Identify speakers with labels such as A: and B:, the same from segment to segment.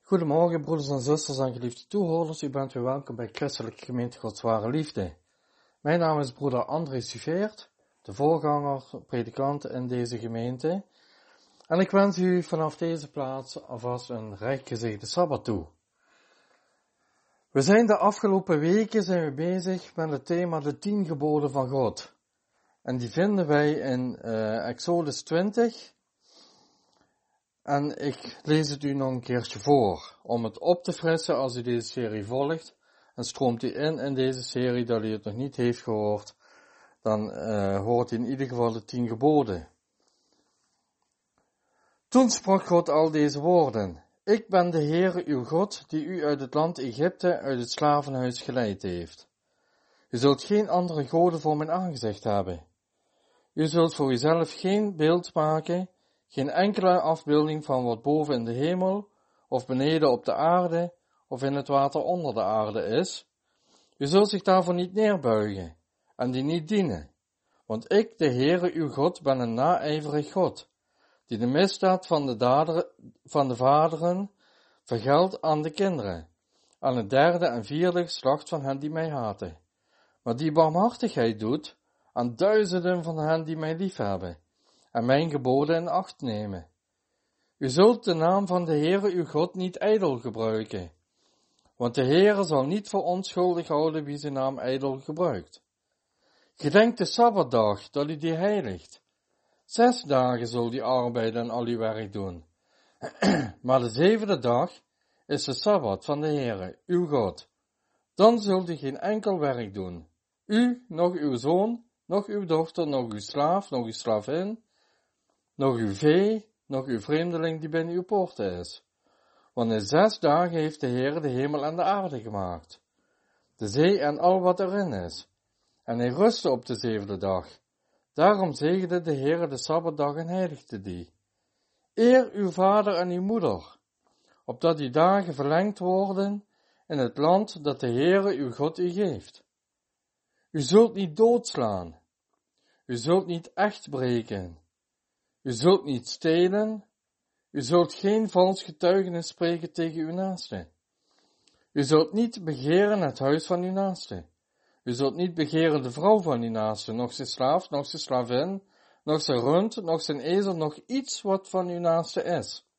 A: Goedemorgen broeders en zusters en geliefde toehoorders, u bent weer welkom bij Christelijke Gemeente Gods Ware Liefde. Mijn naam is broeder André Suveert, de voorganger, predikant in deze gemeente. En ik wens u vanaf deze plaats alvast een rijk gezegende Sabbat toe. We zijn de afgelopen weken bezig met het thema de 10 geboden van God. En die vinden wij in Exodus 20. En ik lees het u nog een keertje voor, om het op te frissen als u deze serie volgt. En stroomt u in deze serie dat u het nog niet heeft gehoord, dan hoort u in ieder geval de 10 geboden. Toen sprak God al deze woorden. Ik ben de Heere uw God, die u uit het land Egypte, uit het slavenhuis geleid heeft. U zult geen andere goden voor mijn aangezicht hebben. U zult voor uzelf geen beeld maken, geen enkele afbeelding van wat boven in de hemel, of beneden op de aarde, of in het water onder de aarde is. U zult zich daarvoor niet neerbuigen, en die niet dienen. Want ik, de Heere uw God, ben een naijverig God, die de misdaad van de vaderen vergeldt aan de kinderen, aan het 3e en 4e geslacht van hen die mij haten. Maar die barmhartigheid doet aan duizenden van hen die mij liefhebben, en mijn geboden in acht nemen. U zult de naam van de Heere uw God niet ijdel gebruiken, want de Heere zal niet voor onschuldig houden wie zijn naam ijdel gebruikt. Gedenk de Sabbatdag, dat u die heiligt. 6 dagen zult u arbeiden en al uw werk doen. Maar de 7e dag is de Sabbat van de Heere, uw God. Dan zult u geen enkel werk doen. U, nog uw zoon, nog uw dochter, nog uw slaaf, nog uw slavin, nog uw vee, nog uw vreemdeling die binnen uw poorten is. Want in 6 dagen heeft de Heer de hemel en de aarde gemaakt, de zee en al wat erin is. En hij rustte op de 7e dag. Daarom zegende de Heer de Sabbatdag en heiligde die. Eer uw vader en uw moeder, opdat uw dagen verlengd worden in het land dat de Heere uw God u geeft. U zult niet doodslaan. U zult niet echt breken. U zult niet stelen. U zult geen vals getuigenis spreken tegen uw naaste. U zult niet begeren het huis van uw naaste. U zult niet begeren de vrouw van uw naaste, noch zijn slaaf, noch zijn slavin, noch zijn rund, noch zijn ezel, noch iets wat van uw naaste is.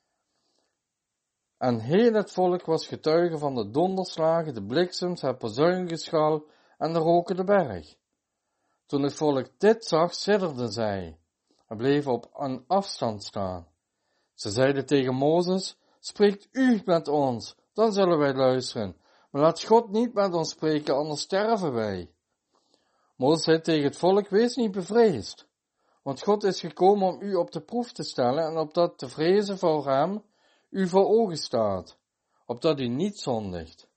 A: En heel het volk was getuige van de donderslagen, de bliksems, het bazuingeschal en de rokende berg. Toen het volk dit zag, sidderden zij en bleven op een afstand staan. Ze zeiden tegen Mozes, spreekt u met ons, dan zullen wij luisteren. Maar laat God niet met ons spreken, anders sterven wij. Mozes zei tegen het volk, wees niet bevreesd, want God is gekomen om u op de proef te stellen en opdat te vrezen voor hem u voor ogen staat, opdat u niet zondigt.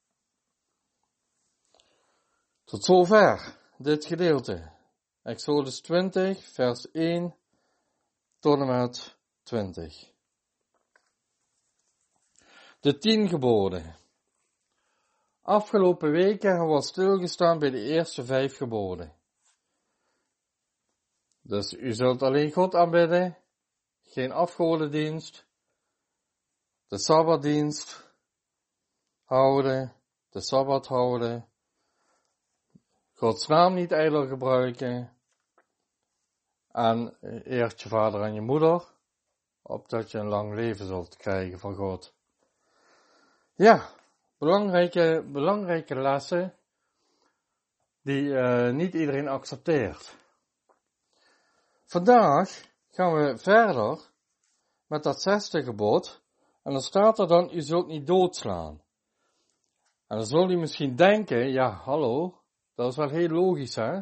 A: Tot zover dit gedeelte. Exodus 20, vers 1 tot en met 20. De 10 geboden. Afgelopen weken hebben we stilgestaan bij de eerste 5 geboden. Dus u zult alleen God aanbidden, geen afgodendienst, de Sabbatdienst houden, de Sabbat houden, Gods naam niet ijdel gebruiken, en eert je vader en je moeder, opdat je een lang leven zult krijgen van God. Ja, belangrijke lessen die niet iedereen accepteert. Vandaag gaan we verder met dat 6e gebod. En dan staat er dan, u zult niet doodslaan. En dan zul je misschien denken, ja, hallo, dat is wel heel logisch, hè?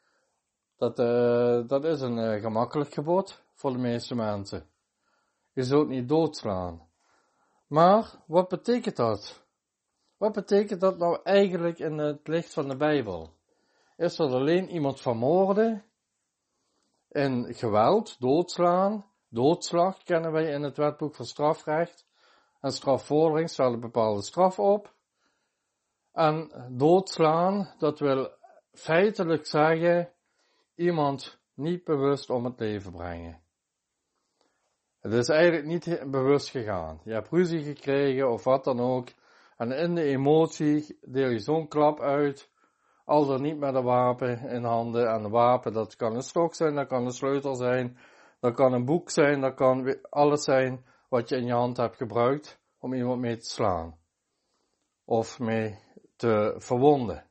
A: Dat is een gemakkelijk gebod voor de meeste mensen. Je zult niet doodslaan. Maar, wat betekent dat? Wat betekent dat nou eigenlijk in het licht van de Bijbel? Is dat alleen iemand vermoorden? In geweld, doodslaan, doodslag kennen wij in het wetboek van strafrecht. En strafvordering stelt een bepaalde straf op. En doodslaan, dat wil feitelijk zeggen, iemand niet bewust om het leven brengen. Het is eigenlijk niet bewust gegaan. Je hebt ruzie gekregen of wat dan ook. En in de emotie deel je zo'n klap uit. Al dan niet met een wapen in handen. En een wapen, dat kan een stok zijn, dat kan een sleutel zijn. Dat kan een boek zijn, dat kan alles zijn wat je in je hand hebt gebruikt om iemand mee te slaan. Of mee te verwonden.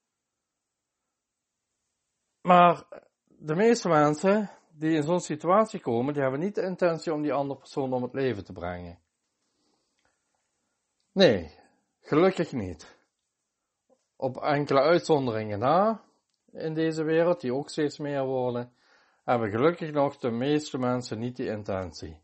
A: Maar de meeste mensen die in zo'n situatie komen, die hebben niet de intentie om die andere persoon om het leven te brengen. Nee, gelukkig niet. Op enkele uitzonderingen na, in deze wereld, die ook steeds meer worden, hebben gelukkig nog de meeste mensen niet die intentie.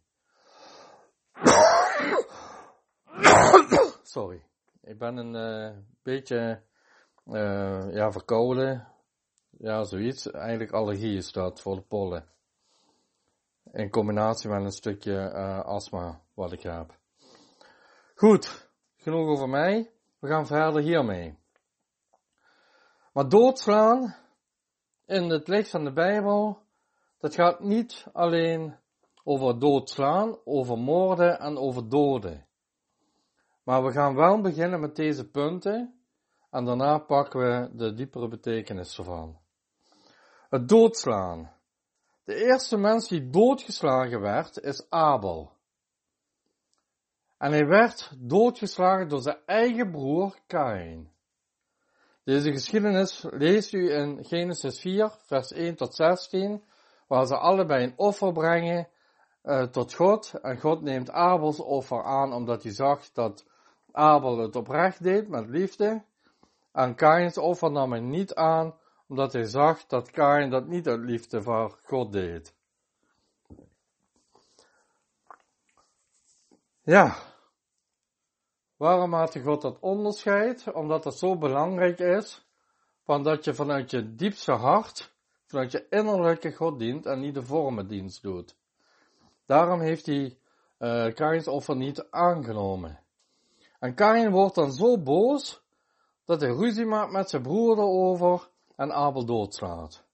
A: Sorry, ik ben een beetje verkouden. Ja, zoiets. Eigenlijk allergie is dat voor de pollen. In combinatie met een stukje astma wat ik heb. Goed, genoeg over mij. We gaan verder hiermee. Maar doodslaan in het licht van de Bijbel, dat gaat niet alleen over doodslaan, over moorden en over doden. Maar we gaan wel beginnen met deze punten en daarna pakken we de diepere betekenis ervan. Het doodslaan. De eerste mens die doodgeslagen werd, is Abel. En hij werd doodgeslagen door zijn eigen broer Kaïn. Deze geschiedenis leest u in Genesis 4, vers 1 tot 16, waar ze allebei een offer brengen tot God. En God neemt Abels offer aan, omdat hij zag dat Abel het oprecht deed, met liefde. En Kaïns offer nam hij niet aan, omdat hij zag dat Kaïn dat niet uit liefde voor God deed. Ja, waarom had God dat onderscheid? Omdat het zo belangrijk is, van dat je vanuit je diepste hart, vanuit je innerlijke God dient en niet de vormendienst doet. Daarom heeft hij Kaïns offer niet aangenomen. En Kaïn wordt dan zo boos, dat hij ruzie maakt met zijn broer erover en Abel doodslaat.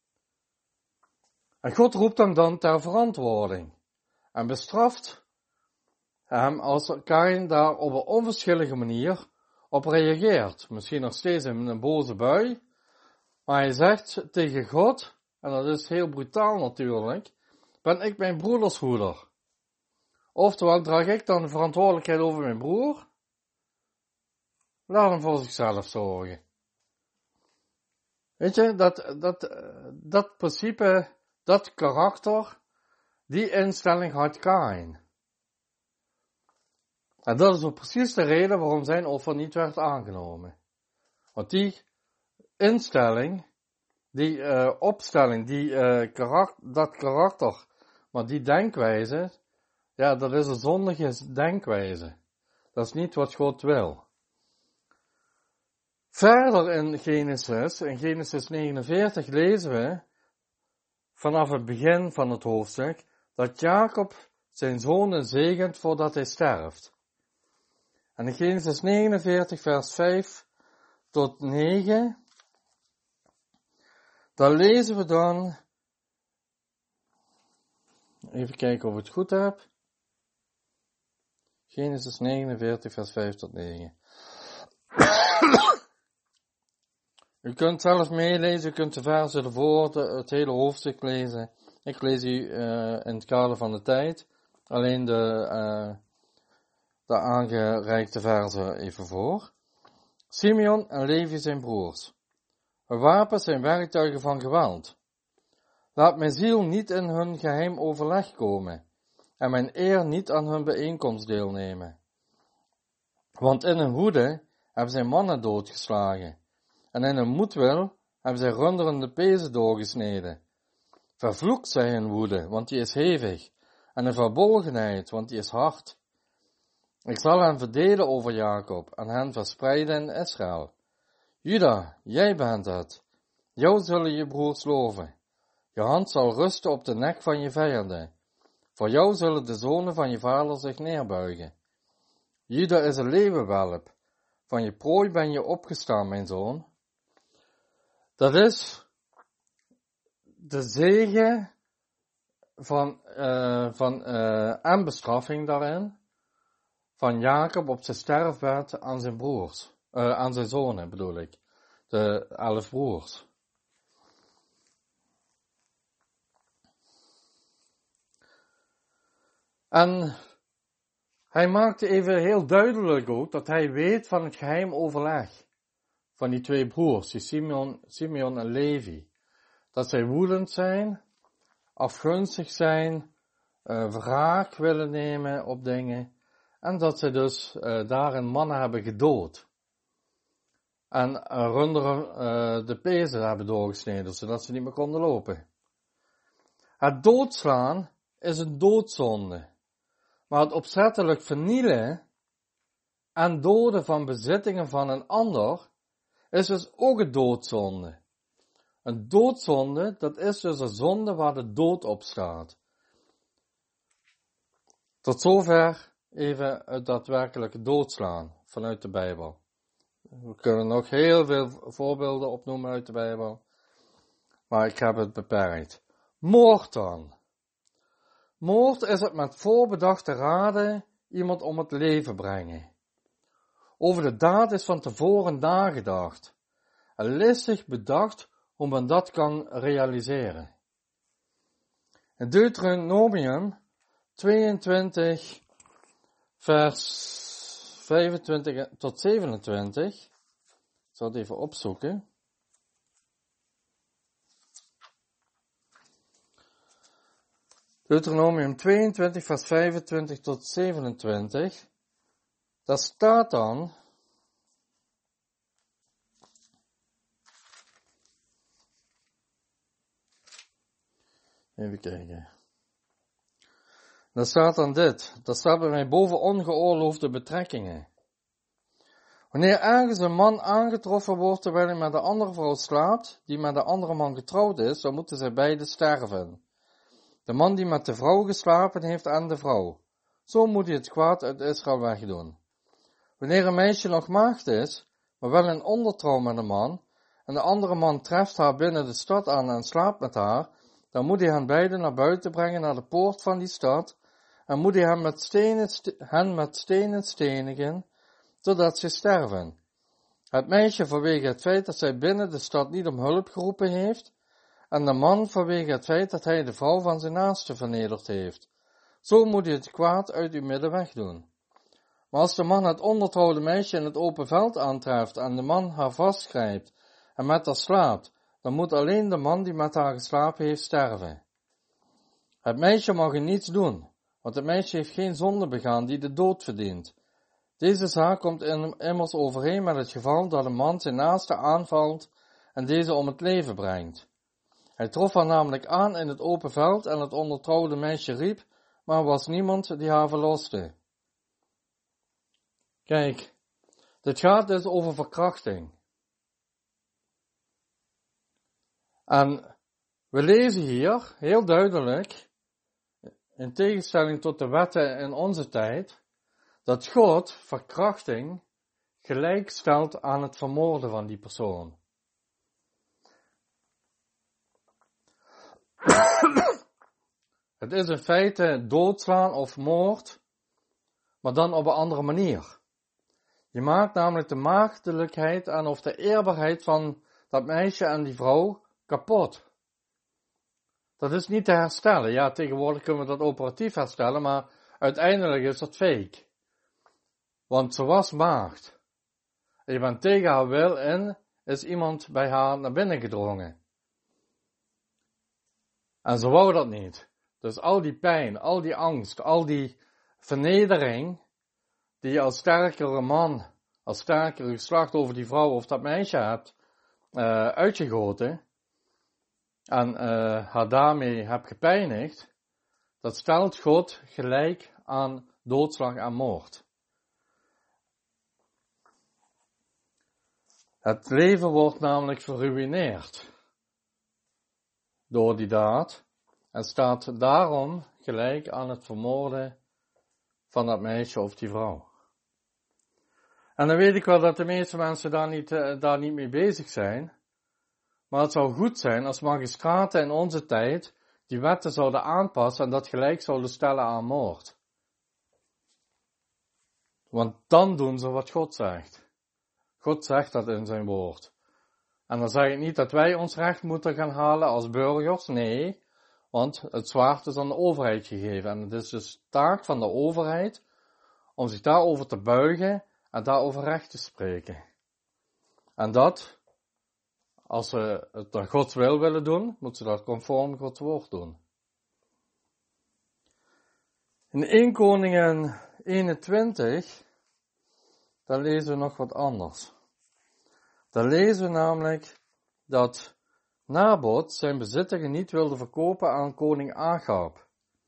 A: En God roept hem dan ter verantwoording en bestraft hem als Kaïn daar op een onverschillige manier op reageert. Misschien nog steeds in een boze bui, maar hij zegt tegen God, en dat is heel brutaal natuurlijk, ben ik mijn broeders hoeder? Oftewel, draag ik dan de verantwoordelijkheid over mijn broer? Laat hem voor zichzelf zorgen. Weet je, dat principe, dat karakter, die instelling had Kaïn. En dat is ook precies de reden waarom zijn offer niet werd aangenomen. Want die instelling, die opstelling, dat karakter, maar die denkwijze, ja, dat is een zondige denkwijze. Dat is niet wat God wil. Verder in Genesis 49 lezen we, vanaf het begin van het hoofdstuk, dat Jacob zijn zonen zegent voordat hij sterft. En in Genesis 49 vers 5 tot 9, daar lezen we dan, even kijken of ik het goed heb, Genesis 49 vers 5 tot 9. U kunt zelf meelezen, u kunt de versen ervoor, het hele hoofdstuk lezen. Ik lees u in het kader van de tijd alleen de aangereikte versen even voor. Simeon en Levi zijn broers. Hun wapens zijn werktuigen van geweld. Laat mijn ziel niet in hun geheim overleg komen en mijn eer niet aan hun bijeenkomst deelnemen. Want in hun woede hebben zij mannen doodgeslagen. En in hun moedwil hebben zij runderende pezen doorgesneden. Vervloekt zij hun woede, want die is hevig, en hun verbolgenheid, want die is hard. Ik zal hen verdelen over Jacob, en hen verspreiden in Israël. Juda, jij bent het. Jou zullen je broers loven. Je hand zal rusten op de nek van je vijanden. Voor jou zullen de zonen van je vader zich neerbuigen. Juda is een leeuwenwelp. Van je prooi ben je opgestaan, mijn zoon. Dat is de zegen en bestraffing daarin van Jacob op zijn sterfbed aan zijn broers, aan zijn zonen bedoel ik, de 11 broers. En hij maakte even heel duidelijk ook dat hij weet van het geheim overleg van die 2 broers, die Simeon en Levi. Dat zij woedend zijn, afgunstig zijn, wraak willen nemen op dingen. En dat zij dus daarin mannen hebben gedood. En runderen de pezen hebben doorgesneden, zodat ze niet meer konden lopen. Het doodslaan is een doodzonde. Maar het opzettelijk vernielen en doden van bezittingen van een ander is dus ook een doodzonde. Een doodzonde, dat is dus een zonde waar de dood op staat. Tot zover even het daadwerkelijke doodslaan vanuit de Bijbel. We kunnen nog heel veel voorbeelden opnoemen uit de Bijbel, maar ik heb het beperkt. Moord dan. Moord is het met voorbedachte raden iemand om het leven brengen. Over de daad is van tevoren nagedacht en listig bedacht hoe men dat kan realiseren. In Deuteronomium 22 vers 25 tot 27, ik zal het even opzoeken. Deuteronomium 22 vers 25 tot 27, daar staat dan, even kijken. Daar staat dan dit. Dat staat bij mij boven ongeoorloofde betrekkingen. Wanneer ergens een man aangetroffen wordt terwijl hij met een andere vrouw slaapt, die met een andere man getrouwd is, dan moeten zij beiden sterven. De man die met de vrouw geslapen heeft en de vrouw. Zo moet hij het kwaad uit Israël wegdoen. Wanneer een meisje nog maagd is, maar wel in ondertrouw met een man, en de andere man treft haar binnen de stad aan en slaapt met haar, dan moet hij hen beiden naar buiten brengen naar de poort van die stad, en moet hij hen met stenen stenigen, totdat ze sterven. Het meisje vanwege het feit dat zij binnen de stad niet om hulp geroepen heeft, en de man vanwege het feit dat hij de vrouw van zijn naaste vernederd heeft. Zo moet hij het kwaad uit uw midden wegdoen. Maar als de man het ondertrouwde meisje in het open veld aantreft en de man haar vastgrijpt en met haar slaapt, dan moet alleen de man die met haar geslapen heeft sterven. Het meisje mag er niets doen, want het meisje heeft geen zonde begaan die de dood verdient. Deze zaak komt immers overeen met het geval dat een man zijn naaste aanvalt en deze om het leven brengt. Hij trof haar namelijk aan in het open veld en het ondertrouwde meisje riep, maar er was niemand die haar verloste. Kijk, dit gaat dus over verkrachting. En we lezen hier heel duidelijk, in tegenstelling tot de wetten in onze tijd, dat God verkrachting gelijk stelt aan het vermoorden van die persoon. Het is in feite doodslaan of moord, maar dan op een andere manier. Je maakt namelijk de maagdelijkheid en of de eerbaarheid van dat meisje en die vrouw kapot. Dat is niet te herstellen. Ja, tegenwoordig kunnen we dat operatief herstellen, maar uiteindelijk is dat fake. Want ze was maagd. En je bent tegen haar wil in, is iemand bij haar naar binnen gedrongen. En ze wou dat niet. Dus al die pijn, al die angst, al die vernedering, die je als sterkere man, als sterkere geslacht over die vrouw of dat meisje hebt uitgegoten, en haar daarmee hebt gepijnigd, dat stelt God gelijk aan doodslag en moord. Het leven wordt namelijk verruïneerd door die daad en staat daarom gelijk aan het vermoorden van dat meisje of die vrouw. En dan weet ik wel dat de meeste mensen daar niet mee bezig zijn, maar het zou goed zijn als magistraten in onze tijd die wetten zouden aanpassen en dat gelijk zouden stellen aan moord. Want dan doen ze wat God zegt. God zegt dat in zijn woord. En dan zeg ik niet dat wij ons recht moeten gaan halen als burgers, nee. Want het zwaard is aan de overheid gegeven. En het is dus taak van de overheid om zich daarover te buigen en daarover recht te spreken. En dat, als ze het naar Gods wil willen doen, moeten ze dat conform Gods woord doen. In 1 Koningen 21, daar lezen we nog wat anders. Daar lezen we namelijk dat Nabot zijn bezittingen niet wilde verkopen aan koning Agab.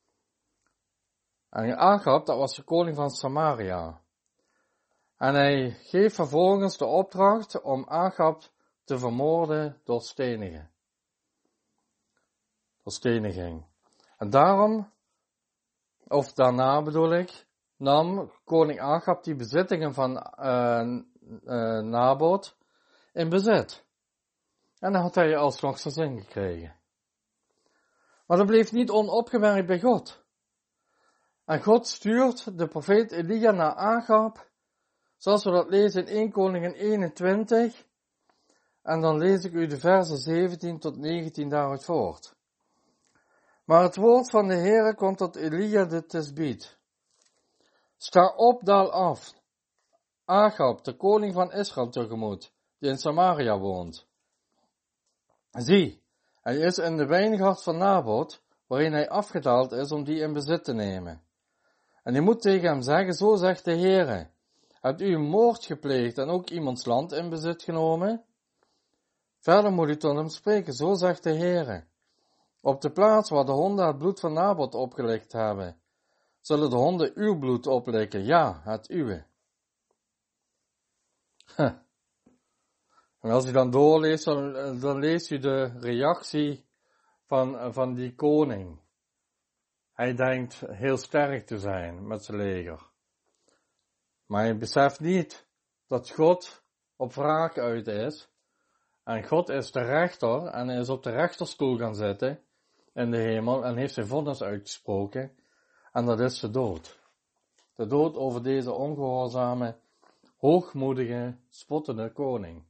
A: En Agab, dat was de koning van Samaria. En hij geeft vervolgens de opdracht om Agab te vermoorden door steniging. En daarna bedoel ik, nam koning Agab die bezittingen van Nabot in bezit. En dan had hij alsnog zijn zin gekregen. Maar dat bleef niet onopgemerkt bij God. En God stuurt de profeet Elia naar Agab, zoals we dat lezen in 1 Koningen 21. En dan lees ik u de versen 17 tot 19 daaruit voort. Maar het woord van de Heere komt tot Elia de Tisbiet. Sta op, daal af, Agab, de koning van Israël, tegemoet, die in Samaria woont. Zie, hij is in de wijngaard van Nabot, waarin hij afgedaald is om die in bezit te nemen. En je moet tegen hem zeggen, zo zegt de Heere, hebt u een moord gepleegd en ook iemands land in bezit genomen? Verder moet u tot hem spreken, zo zegt de Heere. Op de plaats waar de honden het bloed van Nabot opgelikt hebben, zullen de honden uw bloed oplikken, ja, het uwe. En als u dan doorleest, dan leest u de reactie van die koning. Hij denkt heel sterk te zijn met zijn leger. Maar hij beseft niet dat God op wraak uit is. En God is de rechter en hij is op de rechterstoel gaan zitten in de hemel en heeft zijn vonnis uitgesproken. En dat is de dood. De dood over deze ongehoorzame, hoogmoedige, spottende koning.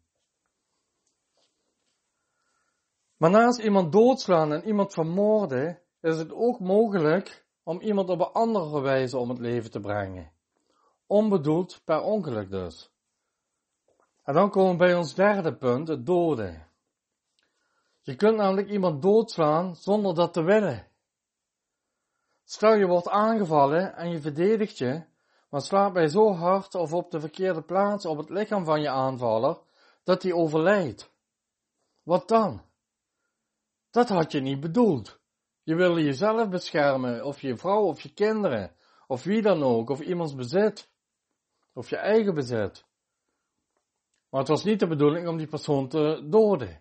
A: Maar naast iemand doodslaan en iemand vermoorden, is het ook mogelijk om iemand op een andere wijze om het leven te brengen. Onbedoeld per ongeluk dus. En dan komen we bij ons derde punt, het doden. Je kunt namelijk iemand doodslaan zonder dat te willen. Stel je wordt aangevallen en je verdedigt je, maar slaat bij zo hard of op de verkeerde plaats op het lichaam van je aanvaller, dat hij overlijdt. Wat dan? Dat had je niet bedoeld. Je wilde jezelf beschermen, of je vrouw, of je kinderen, of wie dan ook, of iemands bezit, of je eigen bezit. Maar het was niet de bedoeling om die persoon te doden.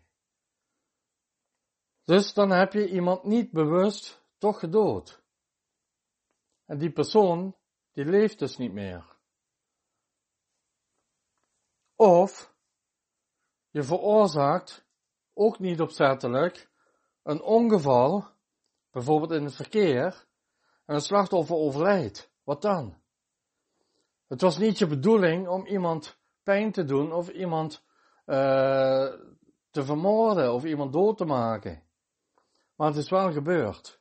A: Dus dan heb je iemand niet bewust toch gedood. En die persoon, die leeft dus niet meer. Of je veroorzaakt, ook niet opzettelijk, een ongeval, bijvoorbeeld in het verkeer, en een slachtoffer overlijdt. Wat dan? Het was niet je bedoeling om iemand pijn te doen of iemand te vermoorden of iemand dood te maken. Maar het is wel gebeurd.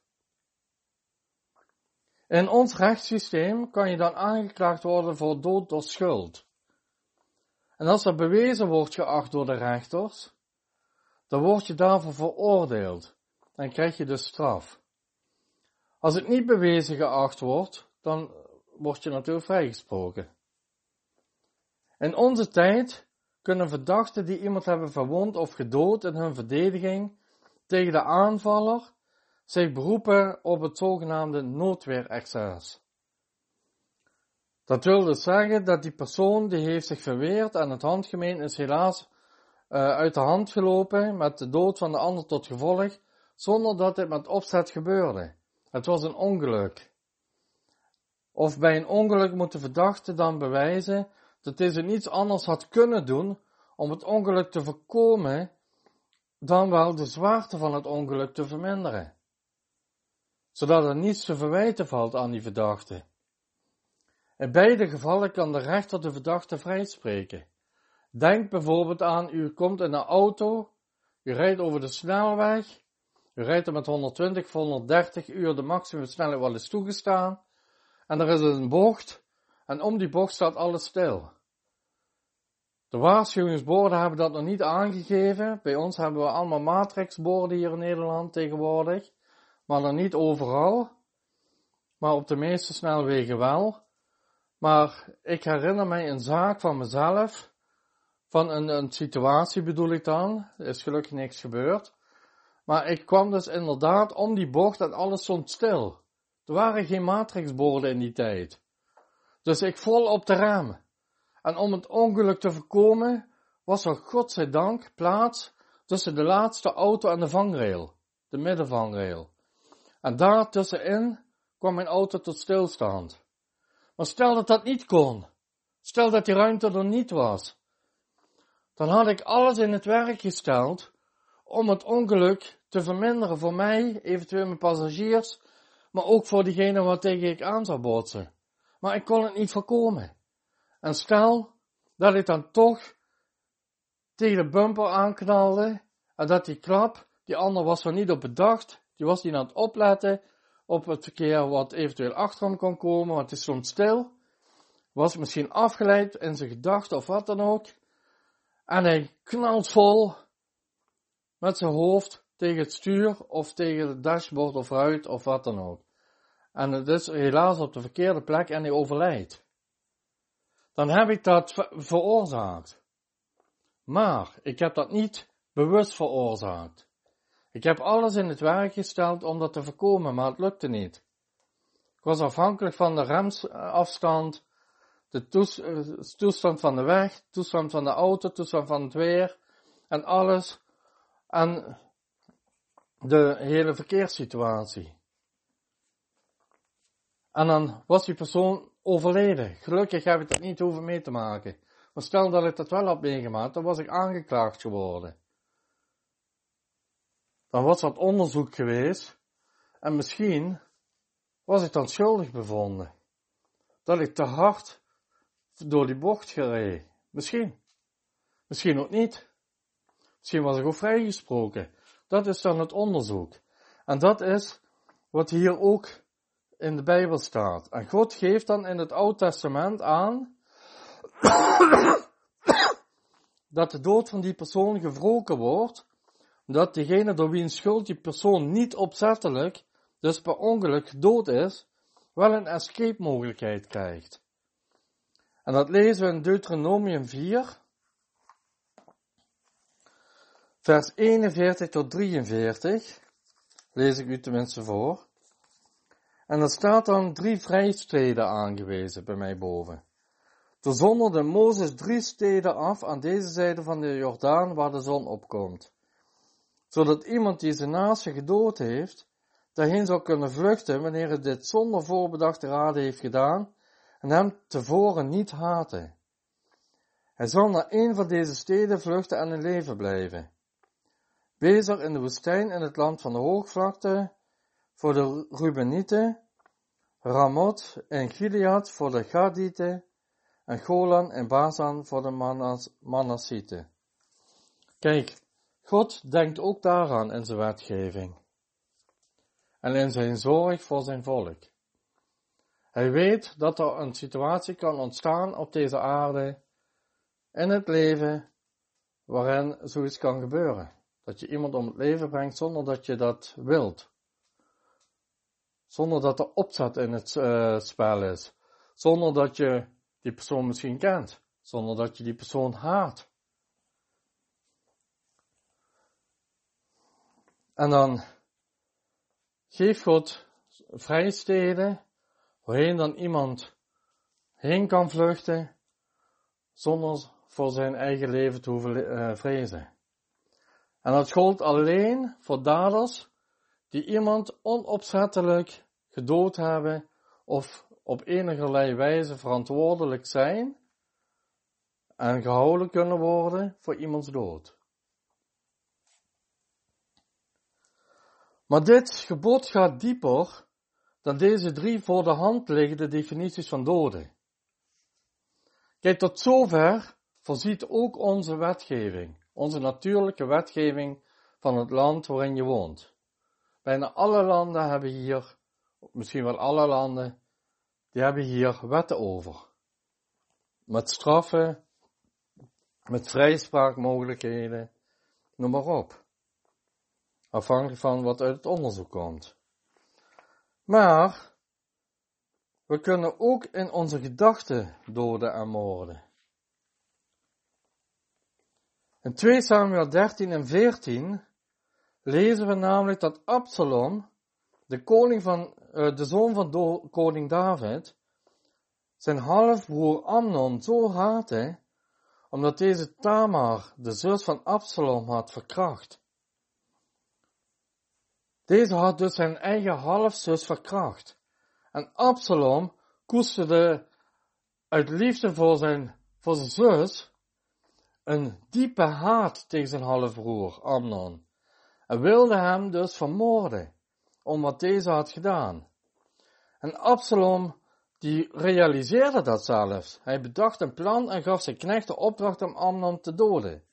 A: In ons rechtssysteem kan je dan aangeklaagd worden voor dood door schuld. En als dat bewezen wordt geacht door de rechters, dan word je daarvoor veroordeeld en krijg je dus straf. Als het niet bewezen geacht wordt, dan word je natuurlijk vrijgesproken. In onze tijd kunnen verdachten die iemand hebben verwond of gedood in hun verdediging tegen de aanvaller zich beroepen op het zogenaamde noodweerexces. Dat wil dus zeggen dat die persoon die heeft zich verweerd en het handgemeen is helaas uit de hand gelopen met de dood van de ander tot gevolg, zonder dat dit met opzet gebeurde. Het was een ongeluk. Of bij een ongeluk moet de verdachte dan bewijzen dat deze niets anders had kunnen doen om het ongeluk te voorkomen, dan wel de zwaarte van het ongeluk te verminderen. zodat er niets te verwijten valt aan die verdachte. In beide gevallen kan de rechter de verdachte vrijspreken. Denk bijvoorbeeld aan, u komt in een auto, u rijdt over de snelweg, u rijdt er met 120 of 130 uur de maximumsnelheid wat is toegestaan, en er is een bocht, en om die bocht staat alles stil. De waarschuwingsborden hebben dat nog niet aangegeven. Bij ons hebben we allemaal matrixborden hier in Nederland tegenwoordig, maar dan niet overal, maar op de meeste snelwegen wel. Maar ik herinner mij een zaak van mezelf, van een situatie bedoel ik dan, er is gelukkig niks gebeurd. Maar ik kwam dus inderdaad om die bocht en alles stond stil. Er waren geen matrixborden in die tijd. Dus ik vol op de rem. En om het ongeluk te voorkomen, was er godzijdank plaats tussen de laatste auto en de vangrail, de middenvangrail. En daar tussenin kwam mijn auto tot stilstand. Maar stel dat dat niet kon, stel dat die ruimte er niet was, dan had ik alles in het werk gesteld om het ongeluk te verminderen voor mij, eventueel mijn passagiers, maar ook voor diegene waartegen ik aan zou botsen. Maar ik kon het niet voorkomen. En stel dat ik dan toch tegen de bumper aanknalde en dat die klap, die ander was er niet op bedacht, die was niet aan het opletten op het verkeer wat eventueel achter hem kon komen, want het stond stil, was misschien afgeleid in zijn gedachten of wat dan ook, en hij knalt vol met zijn hoofd tegen het stuur of tegen het dashboard of ruit of wat dan ook. En het is helaas op de verkeerde plek en hij overlijdt. Dan heb ik dat veroorzaakt. Maar ik heb dat niet bewust veroorzaakt. Ik heb alles in het werk gesteld om dat te voorkomen, maar het lukte niet. Ik was afhankelijk van de remafstand, de toestand van de weg, toestand van de auto, toestand van het weer en alles. En de hele verkeerssituatie. En dan was die persoon overleden. Gelukkig heb ik dat niet hoeven mee te maken. Maar stel dat ik dat wel had meegemaakt, dan was ik aangeklaagd geworden. Dan was dat onderzoek geweest. En misschien was ik dan schuldig bevonden. Dat ik te hard door die bocht gereed. Misschien. Misschien ook niet. Misschien was ik ook vrijgesproken. Dat is dan het onderzoek. En dat is wat hier ook in de Bijbel staat. En God geeft dan in het Oude Testament aan dat de dood van die persoon gewroken wordt, dat degene door wiens schuld die persoon niet opzettelijk, dus per ongeluk gedood is, wel een escape mogelijkheid krijgt. En dat lezen we in Deuteronomium 4, vers 41 tot 43, lees ik u tenminste voor. En er staat dan 3 vrijsteden aangewezen bij mij boven. Toen zonderde Mozes 3 steden af aan deze zijde van de Jordaan waar de zon opkomt. Zodat iemand die zijn naaste gedood heeft, daarheen zou kunnen vluchten wanneer hij dit zonder voorbedachte raden heeft gedaan en hem tevoren niet haatte. Hij zal naar een van deze steden vluchten en in leven blijven. Bezer in de woestijn in het land van de hoogvlakte voor de Rubenieten, Ramoth en Gilead voor de Gadieten en Golan en Bazan voor de Manassieten. Kijk, God denkt ook daaraan in zijn wetgeving en in zijn zorg voor zijn volk. Hij weet dat er een situatie kan ontstaan op deze aarde, in het leven, waarin zoiets kan gebeuren. Dat je iemand om het leven brengt zonder dat je dat wilt. Zonder dat er opzet in het spel is. Zonder dat je die persoon misschien kent. Zonder dat je die persoon haat. En dan geeft God vrijsteden, waarheen dan iemand heen kan vluchten, zonder voor zijn eigen leven te hoeven vrezen. En dat geldt alleen voor daders die iemand onopzettelijk gedood hebben of op enigerlei wijze verantwoordelijk zijn en gehouden kunnen worden voor iemands dood. Maar dit gebod gaat dieper dan deze 3 voor de hand liggende definities van doden. Kijk, tot zover voorziet ook onze wetgeving, onze natuurlijke wetgeving van het land waarin je woont. Bijna alle landen hebben hier, misschien wel alle landen, die hebben hier wetten over. Met straffen, met vrijspraakmogelijkheden, noem maar op. Afhankelijk van wat uit het onderzoek komt. Maar we kunnen ook in onze gedachten doden en moorden. In 2 Samuel 13 en 14 lezen we namelijk dat Absalom, de zoon van koning David, zijn halfbroer Amnon zo haatte, omdat deze Tamar, de zus van Absalom, had verkracht. Deze had dus zijn eigen halfzus verkracht. En Absalom koesterde uit liefde voor zijn zus een diepe haat tegen zijn halfbroer Amnon. En wilde hem dus vermoorden, om wat deze had gedaan. En Absalom, die realiseerde dat zelfs. Hij bedacht een plan en gaf zijn knecht de opdracht om Amnon te doden.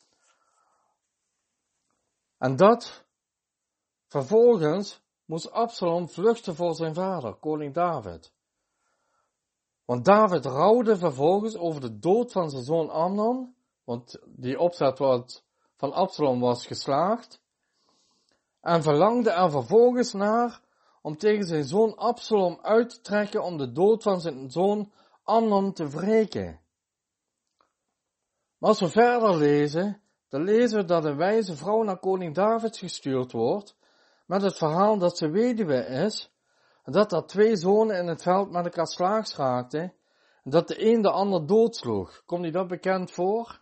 A: En vervolgens moest Absalom vluchten voor zijn vader, koning David. Want David rouwde vervolgens over de dood van zijn zoon Amnon, want die opzet van Absalom was geslaagd, en verlangde er vervolgens naar om tegen zijn zoon Absalom uit te trekken om de dood van zijn zoon Amnon te wreken. Maar als we verder lezen, dan lezen we dat een wijze vrouw naar koning David gestuurd wordt, met het verhaal dat ze weduwe is, en dat er 2 zonen in het veld met elkaar slaags raakten, en dat de een de ander doodsloeg. Komt u dat bekend voor?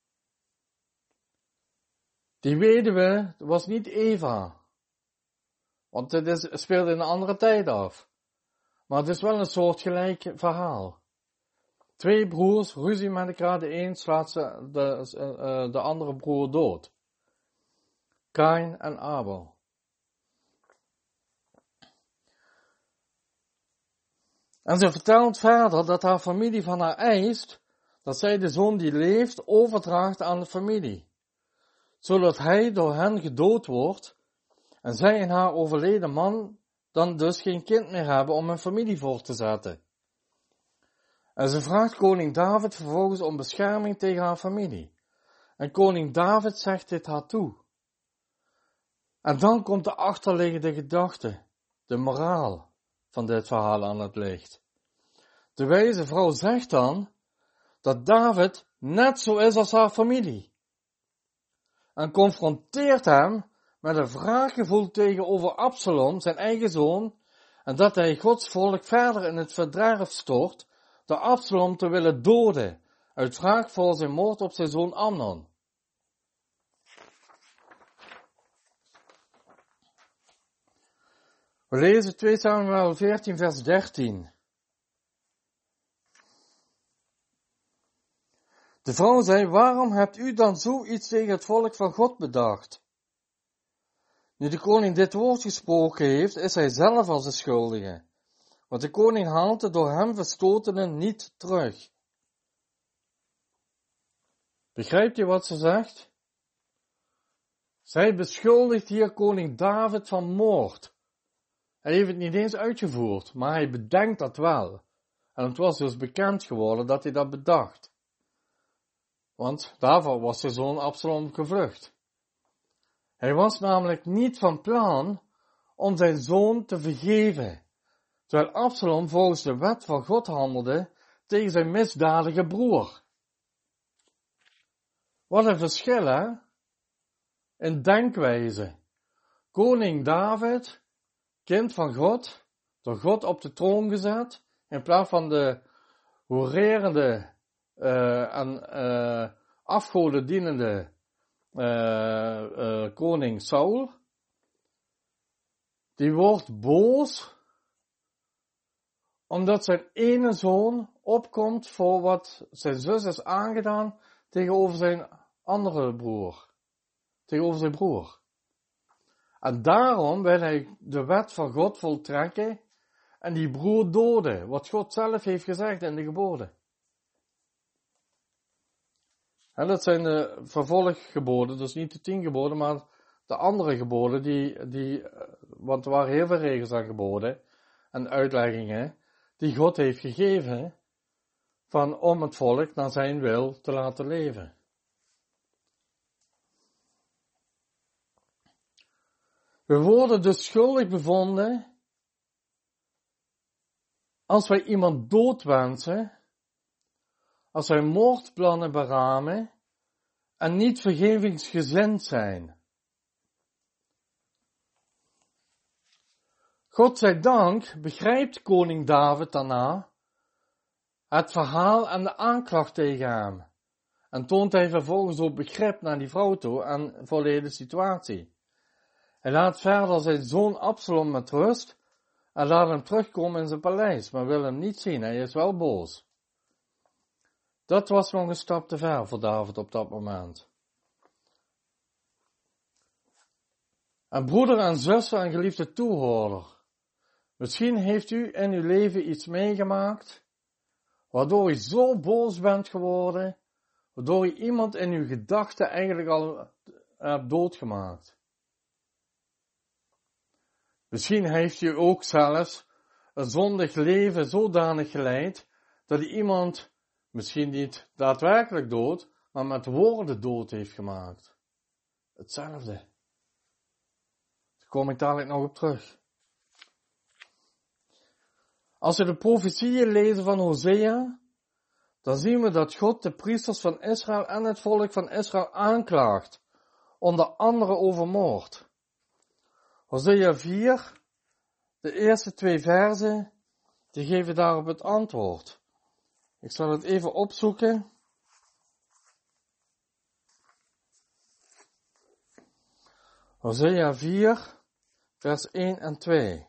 A: Die weduwe was niet Eva, want het speelde in een andere tijd af. Maar het is wel een soortgelijk verhaal. 2 broers ruzie met elkaar, de een slaat de andere broer dood. Kain en Abel. En ze vertelt verder dat haar familie van haar eist dat zij de zoon die leeft overdraagt aan de familie, zodat hij door hen gedood wordt en zij en haar overleden man dan dus geen kind meer hebben om een familie voor te zetten. En ze vraagt koning David vervolgens om bescherming tegen haar familie. En koning David zegt dit haar toe. En dan komt de achterliggende gedachte, de moraal van dit verhaal aan het licht. De wijze vrouw zegt dan dat David net zo is als haar familie. En confronteert hem met een wraakgevoel tegenover Absalom, zijn eigen zoon, en dat hij Gods volk verder in het verderf stort door Absalom te willen doden, uit wraak voor zijn moord op zijn zoon Amnon. We lezen 2 Samuel 14 vers 13. De vrouw zei, waarom hebt u dan zoiets tegen het volk van God bedacht? Nu de koning dit woord gesproken heeft, is hij zelf als de schuldige. Want de koning haalt de door hem verstotenen niet terug. Begrijpt u wat ze zegt? Zij beschuldigt hier koning David van moord. Hij heeft het niet eens uitgevoerd, maar hij bedenkt dat wel. En het was dus bekend geworden dat hij dat bedacht. Want daarvoor was zijn zoon Absalom gevlucht. Hij was namelijk niet van plan om zijn zoon te vergeven, terwijl Absalom volgens de wet van God handelde tegen zijn misdadige broer. Wat een verschil, hè? In denkwijze. Koning David, kind van God, door God op de troon gezet, in plaats van de hoererende en afgoden dienende koning Saul, die wordt boos omdat zijn ene zoon opkomt voor wat zijn zus is aangedaan tegenover zijn andere broer, tegenover zijn broer. En daarom wil hij de wet van God voltrekken en die broer doden, wat God zelf heeft gezegd in de geboden. En dat zijn de vervolggeboden, dus niet de 10 geboden, maar de andere geboden, want er waren heel veel regels aan geboden en uitleggingen, die God heeft gegeven, om het volk naar zijn wil te laten leven. We worden dus schuldig bevonden als wij iemand doodwensen, als wij moordplannen beramen en niet vergevingsgezind zijn. God zij dank begrijpt koning David daarna het verhaal en de aanklacht tegen hem. En toont hij vervolgens ook begrip naar die vrouw toe en volledige situatie. Hij laat verder zijn zoon Absalom met rust en laat hem terugkomen in zijn paleis, maar wil hem niet zien, hij is wel boos. Dat was nog een stap te ver voor David op dat moment. En broeder en zuster en geliefde toehoorder, misschien heeft u in uw leven iets meegemaakt, waardoor u zo boos bent geworden, waardoor u iemand in uw gedachten eigenlijk al hebt doodgemaakt. Misschien heeft u ook zelfs een zondig leven zodanig geleid, dat u iemand misschien niet daadwerkelijk dood, maar met woorden dood heeft gemaakt. Hetzelfde. Daar kom ik dadelijk nog op terug. Als we de profetieën lezen van Hosea, dan zien we dat God de priesters van Israël en het volk van Israël aanklaagt, onder andere over moord. Hosea 4, de eerste 2 verzen, die geven daarop het antwoord. Ik zal het even opzoeken. Hosea 4, vers 1 en 2.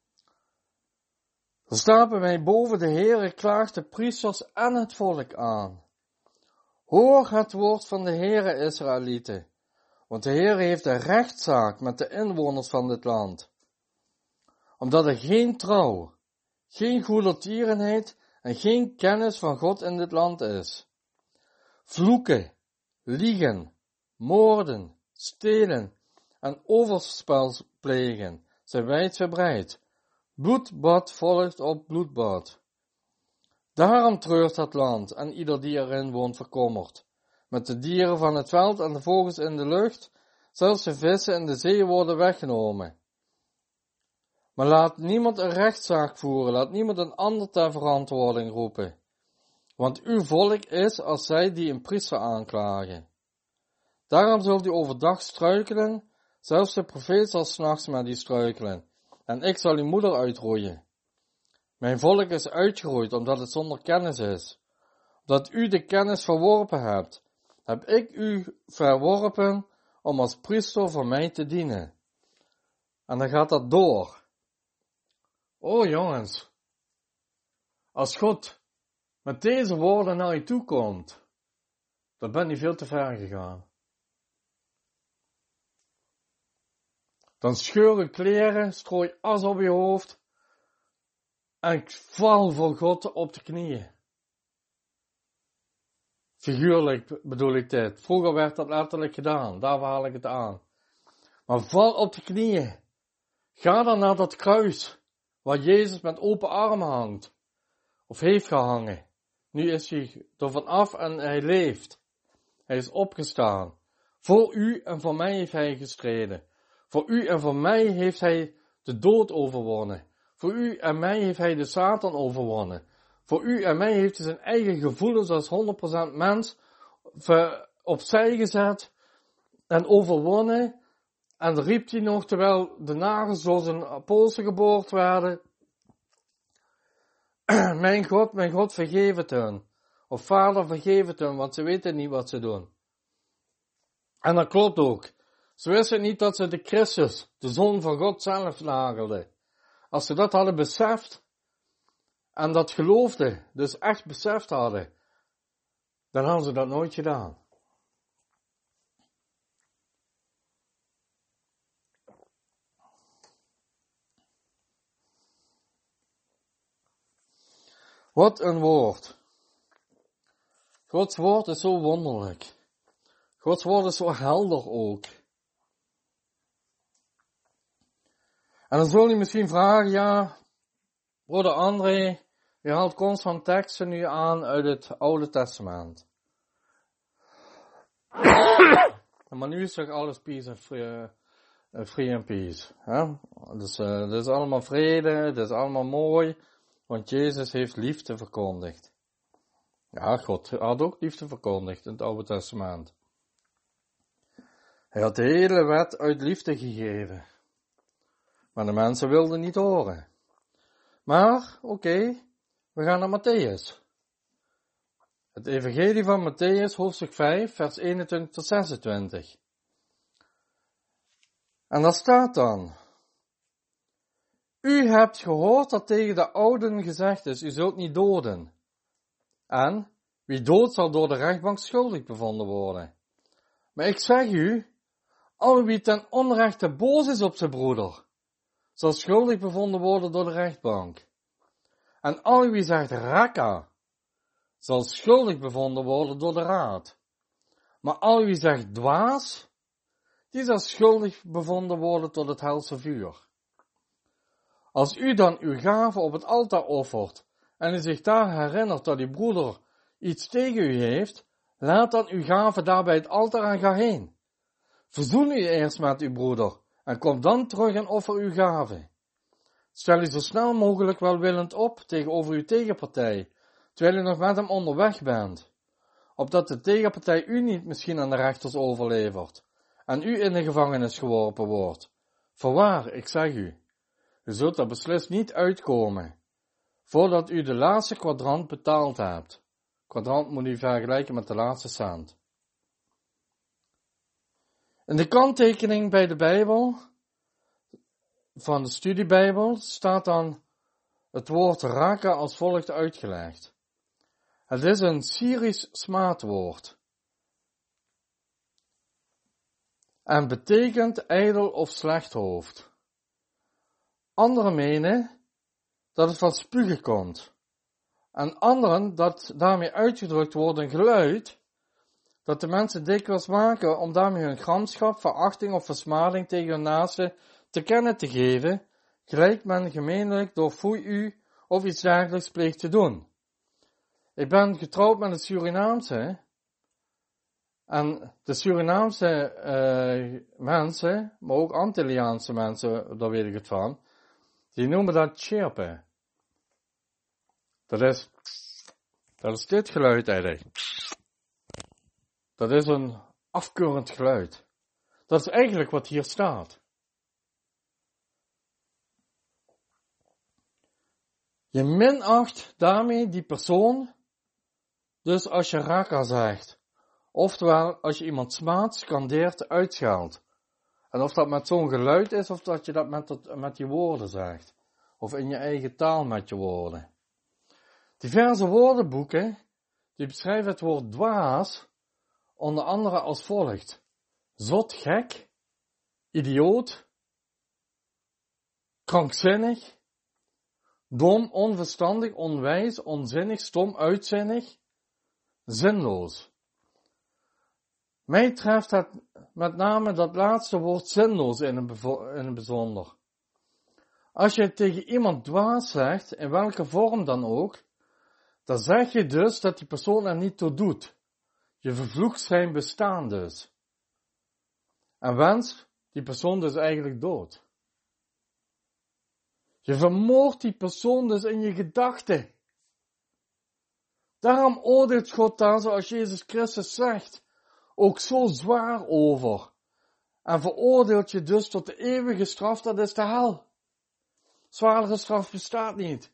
A: Er staat bij mij boven: de Heere klaagt de priesters en het volk aan. Hoor het woord van de Heere, Israëlieten, want de Heere heeft een rechtszaak met de inwoners van dit land. Omdat er geen trouw, geen goedertierenheid en geen kennis van God in dit land is. Vloeken, liegen, moorden, stelen en overspel plegen zijn wijdverbreid. Bloedbad volgt op bloedbad. Daarom treurt het land en ieder die erin woont verkommert. Met de dieren van het veld en de vogels in de lucht, zelfs de vissen in de zee worden weggenomen. Maar laat niemand een rechtszaak voeren, laat niemand een ander ter verantwoording roepen. Want uw volk is als zij die een priester aanklagen. Daarom zult u overdag struikelen, zelfs de profeet zal 's nachts met u struikelen. En ik zal uw moeder uitroeien. Mijn volk is uitgeroeid, omdat het zonder kennis is. Omdat u de kennis verworpen hebt, heb ik u verworpen om als priester voor mij te dienen. En dan gaat dat door. Oh jongens, als God met deze woorden naar je toe komt, dan ben je veel te ver gegaan. Dan scheur je kleren, strooi as op je hoofd en val voor God op de knieën. Figuurlijk bedoel ik dit. Vroeger werd dat letterlijk gedaan, daar haal ik het aan. Maar val op de knieën. Ga dan naar dat kruis, waar Jezus met open armen hangt, of heeft gehangen. Nu is hij er vanaf en hij leeft. Hij is opgestaan. Voor u en voor mij heeft hij gestreden. Voor u en voor mij heeft hij de dood overwonnen. Voor u en mij heeft hij de Satan overwonnen. Voor u en mij heeft hij zijn eigen gevoelens als 100% mens opzij gezet en overwonnen. En riep hij nog, terwijl de nagels door zijn polsen geboord werden: mijn God, vergeef het hun. Of Vader, vergeef het hun, want ze weten niet wat ze doen. En dat klopt ook. Ze wisten niet dat ze de Christus, de Zoon van God zelf, nagelden. Als ze dat hadden beseft, en dat geloofden, dus echt beseft hadden, dan hadden ze dat nooit gedaan. Wat een woord. Gods woord is zo wonderlijk. Gods woord is zo helder ook. En dan zul je misschien vragen, ja, broeder André, je haalt constant teksten nu aan uit het Oude Testament. Maar nu is toch alles peace en free and peace. Hè? Dus het is allemaal vrede, het is allemaal mooi, want Jezus heeft liefde verkondigd. Ja, God had ook liefde verkondigd in het Oude Testament. Hij had de hele wet uit liefde gegeven. Maar de mensen wilden niet horen. Maar, oké, we gaan naar Matthäus. Het evangelie van Matthäus, hoofdstuk 5, vers 21 tot 26. En daar staat dan: U hebt gehoord dat tegen de ouden gezegd is, u zult niet doden. En wie dood zal door de rechtbank schuldig bevonden worden. Maar ik zeg u, al wie ten onrechte boos is op zijn broeder, zal schuldig bevonden worden door de rechtbank. En al wie zegt raka, zal schuldig bevonden worden door de raad. Maar al wie zegt dwaas, die zal schuldig bevonden worden tot het helse vuur. Als u dan uw gave op het altaar offert, en u zich daar herinnert dat uw broeder iets tegen u heeft, laat dan uw gave daar bij het altaar en ga heen. Verzoen u eerst met uw broeder, en kom dan terug en offer uw gave. Stel u zo snel mogelijk welwillend op tegenover uw tegenpartij, terwijl u nog met hem onderweg bent, opdat de tegenpartij u niet misschien aan de rechters overlevert, en u in de gevangenis geworpen wordt. Voorwaar, ik zeg u, u zult er beslist niet uitkomen, voordat u de laatste kwadrant betaald hebt. Kwadrant moet u vergelijken met de laatste cent. In de kanttekening bij de Bijbel, van de studiebijbel, staat dan het woord raka als volgt uitgelegd. Het is een Syrisch smaadwoord en betekent ijdel of slecht hoofd. Anderen menen dat het van spugen komt en anderen dat daarmee uitgedrukt wordt een geluid dat de mensen dikwijls maken om daarmee hun gramschap, verachting of versmading tegen hun naaste te kennen te geven, gelijk men gemeenlijk door foei u of iets dergelijks pleegt te doen. Ik ben getrouwd met een Surinaamse en de Surinaamse mensen, maar ook Antilliaanse mensen, daar weet ik het van, die noemen dat chirpen. Dat is dit geluid eigenlijk. Dat is een afkeurend geluid. Dat is eigenlijk wat hier staat. Je minacht daarmee die persoon, dus als je raka zegt. Oftewel, als je iemand smaadt, scandeert, uitscheldt. En of dat met zo'n geluid is, of dat je dat met je woorden zegt. Of in je eigen taal met je woorden. Diverse woordenboeken, die beschrijven het woord dwaas, onder andere als volgt. Zot, gek, idioot, krankzinnig, dom, onverstandig, onwijs, onzinnig, stom, uitzinnig, zinloos. Mij treft het met name dat laatste woord zinloos in een bijzonder. Als je tegen iemand dwaas zegt, in welke vorm dan ook, dan zeg je dus dat die persoon er niet toe doet. Je vervloekt zijn bestaan dus. En wenst die persoon dus eigenlijk dood. Je vermoordt die persoon dus in je gedachten. Daarom oordeelt God daar, zoals Jezus Christus zegt, ook zo zwaar over. En veroordeelt je dus tot de eeuwige straf, dat is de hel. Zwaardere straf bestaat niet.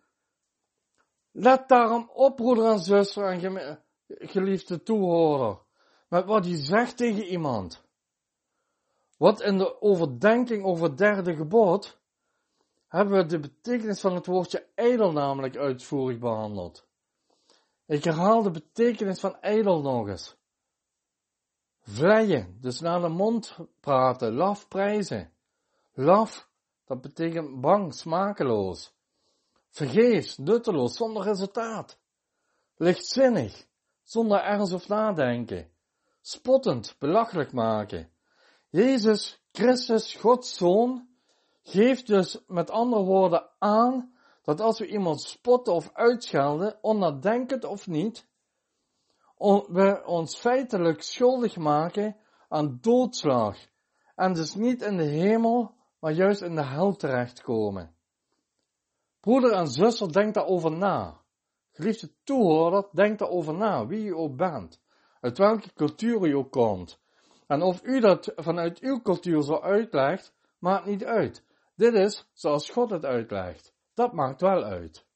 A: Let daarom op, broeder en zuster en geliefde toehoorder, met wat je zegt tegen iemand. Wat in de overdenking over het derde gebod, hebben we de betekenis van het woordje ijdel namelijk uitvoerig behandeld. Ik herhaal de betekenis van ijdel nog eens. Vleien, dus naar de mond praten, laf prijzen. Laf, dat betekent bang, smakeloos. vergeefs, nutteloos, zonder resultaat, lichtzinnig, zonder ergens over nadenken, spottend, belachelijk maken. Jezus Christus, Gods Zoon, geeft dus met andere woorden aan dat als we iemand spotten of uitschelden, onnadenkend of niet, we ons feitelijk schuldig maken aan doodslag en dus niet in de hemel, maar juist in de hel terechtkomen. Broeder en zuster, denk daarover na. Geliefde toehoorder, denk daarover na, wie u ook bent, uit welke cultuur u ook komt. En of u dat vanuit uw cultuur zo uitlegt, maakt niet uit. Dit is zoals God het uitlegt. Dat maakt wel uit.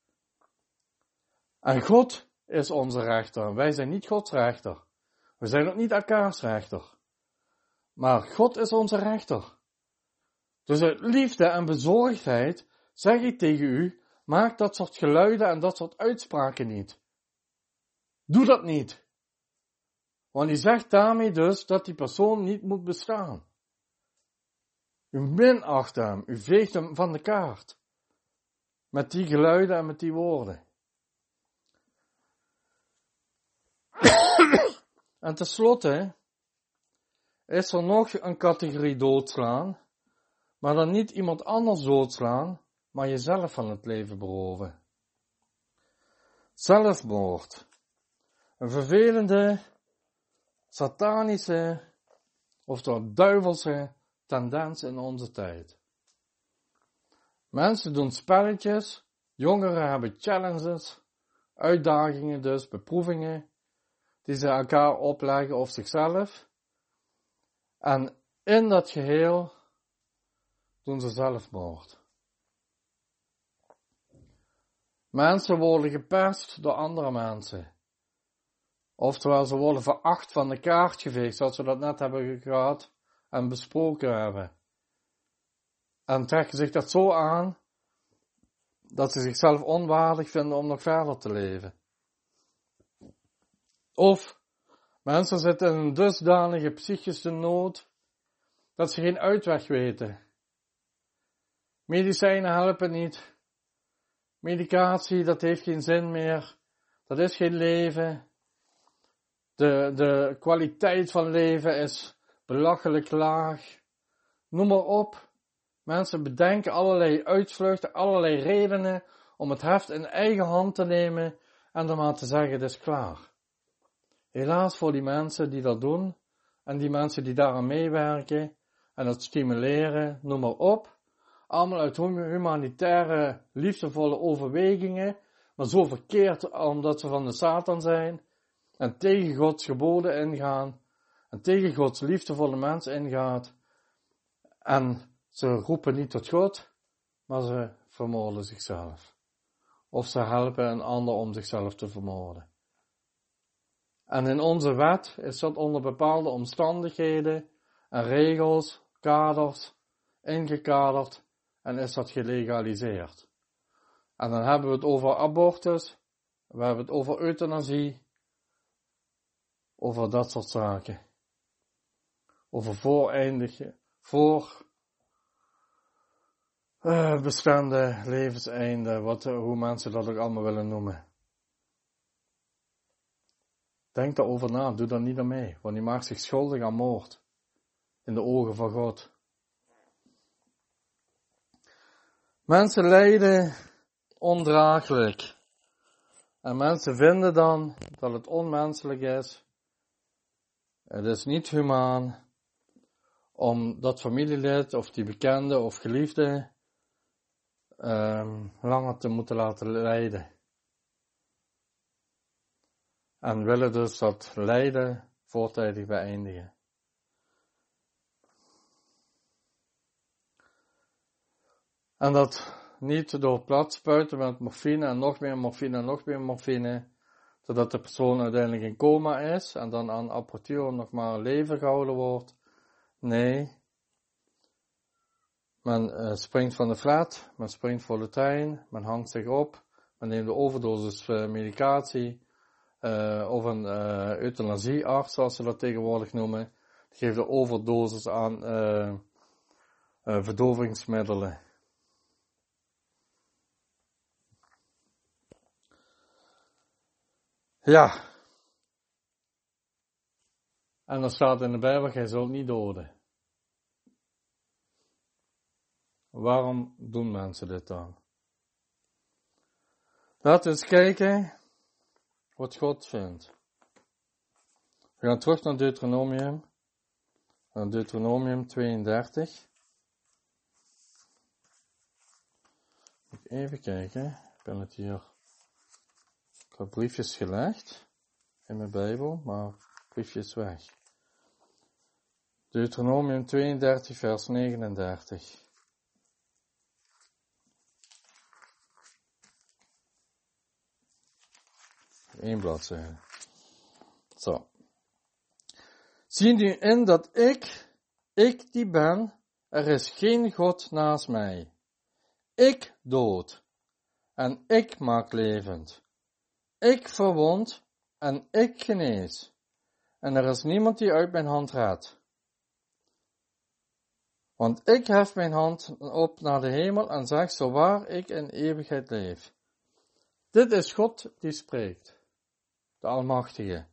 A: En God is onze rechter. Wij zijn niet Gods rechter. We zijn ook niet elkaars rechter. Maar God is onze rechter. Dus uit liefde en bezorgdheid zeg ik tegen u, maak dat soort geluiden en dat soort uitspraken niet. Doe dat niet. Want u zegt daarmee dus dat die persoon niet moet bestaan. U minacht hem, u veegt hem van de kaart. Met die geluiden en met die woorden. En tenslotte is er nog een categorie doodslaan, maar dan niet iemand anders doodslaan, maar jezelf van het leven beroven. Zelfmoord. Een vervelende, satanische, oftewel duivelse tendens in onze tijd. Mensen doen spelletjes, jongeren hebben challenges, uitdagingen dus, beproevingen, die ze elkaar opleggen of zichzelf. En in dat geheel doen ze zelfmoord. Mensen worden gepest door andere mensen. Oftewel, ze worden veracht van de kaart geveegd, zoals we dat net hebben gehad en besproken hebben. En trekken zich dat zo aan, dat ze zichzelf onwaardig vinden om nog verder te leven. Of mensen zitten in een dusdanige psychische nood, dat ze geen uitweg weten. Medicijnen helpen niet. Medicatie, dat heeft geen zin meer. Dat is geen leven. De kwaliteit van leven is belachelijk laag. Noem maar op. Mensen bedenken allerlei uitvluchten, allerlei redenen om het heft in eigen hand te nemen en dan maar te zeggen, het is klaar. Helaas voor die mensen die dat doen en die mensen die daaraan meewerken en dat stimuleren, noem maar op. Allemaal uit humanitaire, liefdevolle overwegingen, maar zo verkeerd omdat ze van de Satan zijn en tegen Gods geboden ingaan en tegen Gods liefdevolle mens ingaat. En ze roepen niet tot God, maar ze vermoorden zichzelf. Of ze helpen een ander om zichzelf te vermoorden. En in onze wet is dat onder bepaalde omstandigheden en regels, kaders, ingekaderd en is dat gelegaliseerd. En dan hebben we het over abortus, we hebben het over euthanasie, over dat soort zaken. Over bestemde levenseinden, hoe mensen dat ook allemaal willen noemen. Denk daarover na, doe daar niet aan mee, want die maakt zich schuldig aan moord in de ogen van God. Mensen lijden ondraaglijk. En mensen vinden dan dat het onmenselijk is. Het is niet humaan om dat familielid of die bekende of geliefde langer te moeten laten lijden. En willen dus dat lijden voortijdig beëindigen. En dat niet door plat spuiten met morfine en nog meer morfine en nog meer morfine, zodat de persoon uiteindelijk in coma is en dan aan apparatuur nog maar een leven gehouden wordt. Nee, men springt van de flat, men springt voor de trein, men hangt zich op, men neemt de overdosis medicatie, of een euthanasiearts, zoals ze dat tegenwoordig noemen, die geeft de overdosis aan verdovingsmiddelen. Ja. En dan staat in de Bijbel, gij zult niet doden. Waarom doen mensen dit dan? Laten we eens kijken wat God vindt. We gaan terug naar Deuteronomium 32. Even kijken, ik ben het hier. Ik heb briefjes gelegd in mijn Bijbel, maar briefjes weg. Deuteronomium 32, vers 39. Eén bladzijde. Zo. Zie nu in dat ik die ben, er is geen God naast mij. Ik dood en ik maak levend. Ik verwond en ik genees. En er is niemand die uit mijn hand raadt. Want ik hef mijn hand op naar de hemel en zeg, zowaar ik in eeuwigheid leef. Dit is God die spreekt, de Almachtige.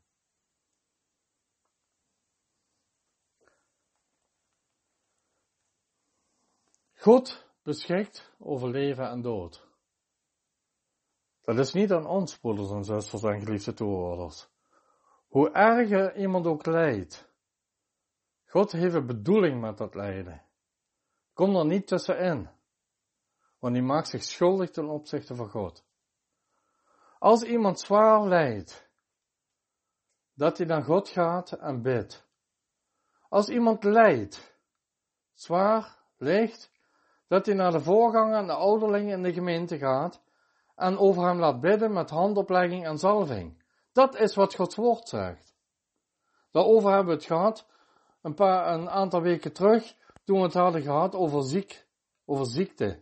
A: God beschikt over leven en dood. Dat is niet aan ons, broeders en zusters en geliefde toehoorders. Hoe erger iemand ook lijdt, God heeft een bedoeling met dat lijden. Kom er niet tussenin, want die maakt zich schuldig ten opzichte van God. Als iemand zwaar lijdt, dat hij naar God gaat en bidt. Als iemand lijdt, zwaar ligt, dat hij naar de voorganger en de ouderlingen in de gemeente gaat en over hem laat bidden met handoplegging en zalving. Dat is wat Gods woord zegt. Daarover hebben we het gehad een aantal weken terug, toen we het hadden gehad over ziekte.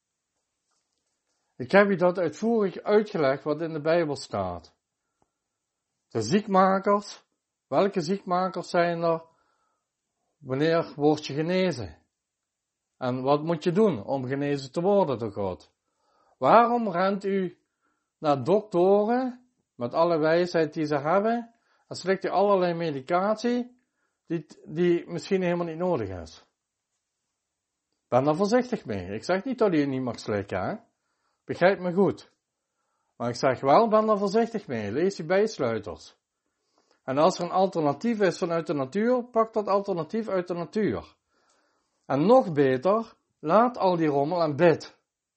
A: Ik heb u dat uitvoerig uitgelegd wat in de Bijbel staat. De ziekmakers, welke ziekmakers zijn er? Wanneer word je genezen? En wat moet je doen om genezen te worden door God? Waarom rent u naar doktoren, met alle wijsheid die ze hebben, en slikt u allerlei medicatie, die misschien helemaal niet nodig is? Ben daar voorzichtig mee. Ik zeg niet dat u het niet mag slikken, hè? Begrijp me goed. Maar ik zeg wel, ben daar voorzichtig mee. Lees die bijsluiters. En als er een alternatief is vanuit de natuur, pak dat alternatief uit de natuur. En nog beter, laat al die rommel en bid.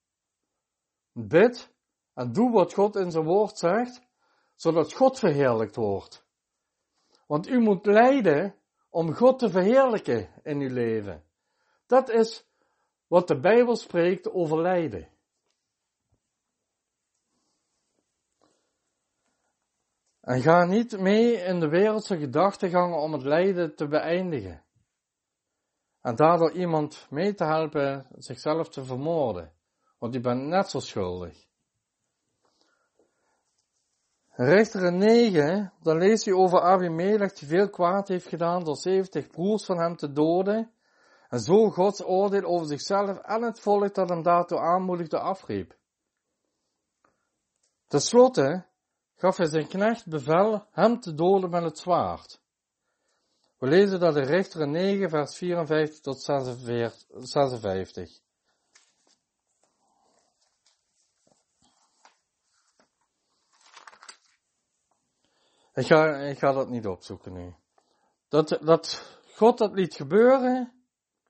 A: Bid en doe wat God in zijn woord zegt, zodat God verheerlijkt wordt. Want u moet lijden om God te verheerlijken in uw leven. Dat is wat de Bijbel spreekt over lijden. En ga niet mee in de wereldse gedachtegangen om het lijden te beëindigen. En daardoor iemand mee te helpen zichzelf te vermoorden. Want u bent net zo schuldig. Richteren 9, dan leest u over Abimelech die veel kwaad heeft gedaan door 70 broers van hem te doden. En zo Gods oordeel over zichzelf en het volk dat hem daartoe aanmoedigde afriep. Ten slotte gaf hij zijn knecht bevel hem te doden met het zwaard. We lezen dat in Richteren 9 vers 54 tot 56. Ik ga dat niet opzoeken nu. Dat God dat liet gebeuren.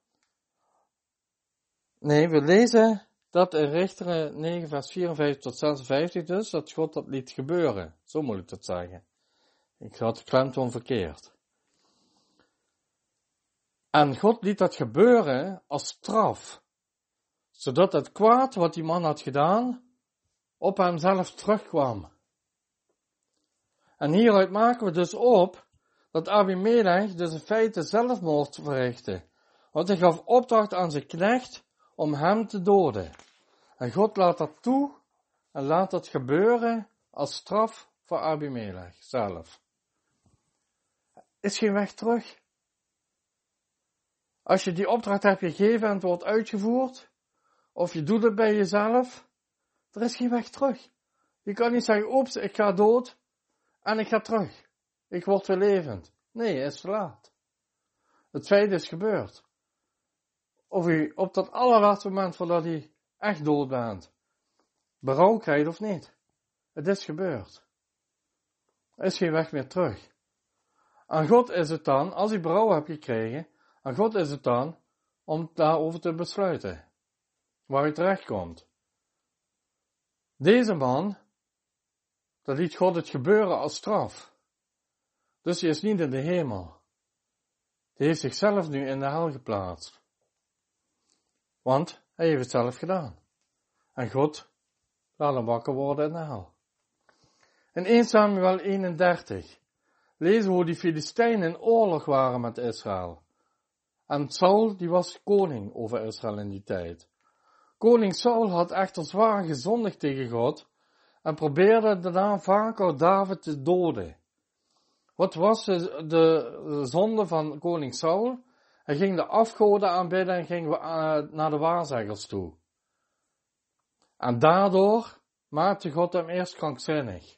A: Nee, we lezen dat in Richteren 9 vers 54 tot 56 dus, dat God dat liet gebeuren. Zo moet ik dat zeggen. Ik had de klemtoon verkeerd. En God liet dat gebeuren als straf. Zodat het kwaad wat die man had gedaan, op hemzelf terugkwam. En hieruit maken we dus op, dat Abimelech dus in feite zelfmoord verrichtte. Want hij gaf opdracht aan zijn knecht om hem te doden. En God laat dat toe en laat dat gebeuren als straf voor Abimelech zelf. Is geen weg terug. Als je die opdracht hebt gegeven en het wordt uitgevoerd, of je doet het bij jezelf, er is geen weg terug. Je kan niet zeggen, oeps, ik ga dood, en ik ga terug. Ik word weer levend. Nee, het is te laat. Het feit is gebeurd. Of u op dat allerlaatste moment voordat u echt dood bent, berouw krijgt of niet. Het is gebeurd. Er is geen weg meer terug. Aan God is het dan, als u berouw hebt gekregen, aan God is het dan om daarover te besluiten. Waar u terecht komt. Deze man, dat liet God het gebeuren als straf. Dus hij is niet in de hemel. Hij heeft zichzelf nu in de hel geplaatst. Want hij heeft het zelf gedaan. En God laat hem wakker worden in de hel. In 1 Samuel 31 lezen we hoe die Filistijnen in oorlog waren met Israël. En Saul, die was koning over Israël in die tijd. Koning Saul had echter zwaar gezondigd tegen God en probeerde daarna vaker David te doden. Wat was de zonde van koning Saul? Hij ging de afgoden aanbidden en ging naar de waarzeggers toe. En daardoor maakte God hem eerst krankzinnig.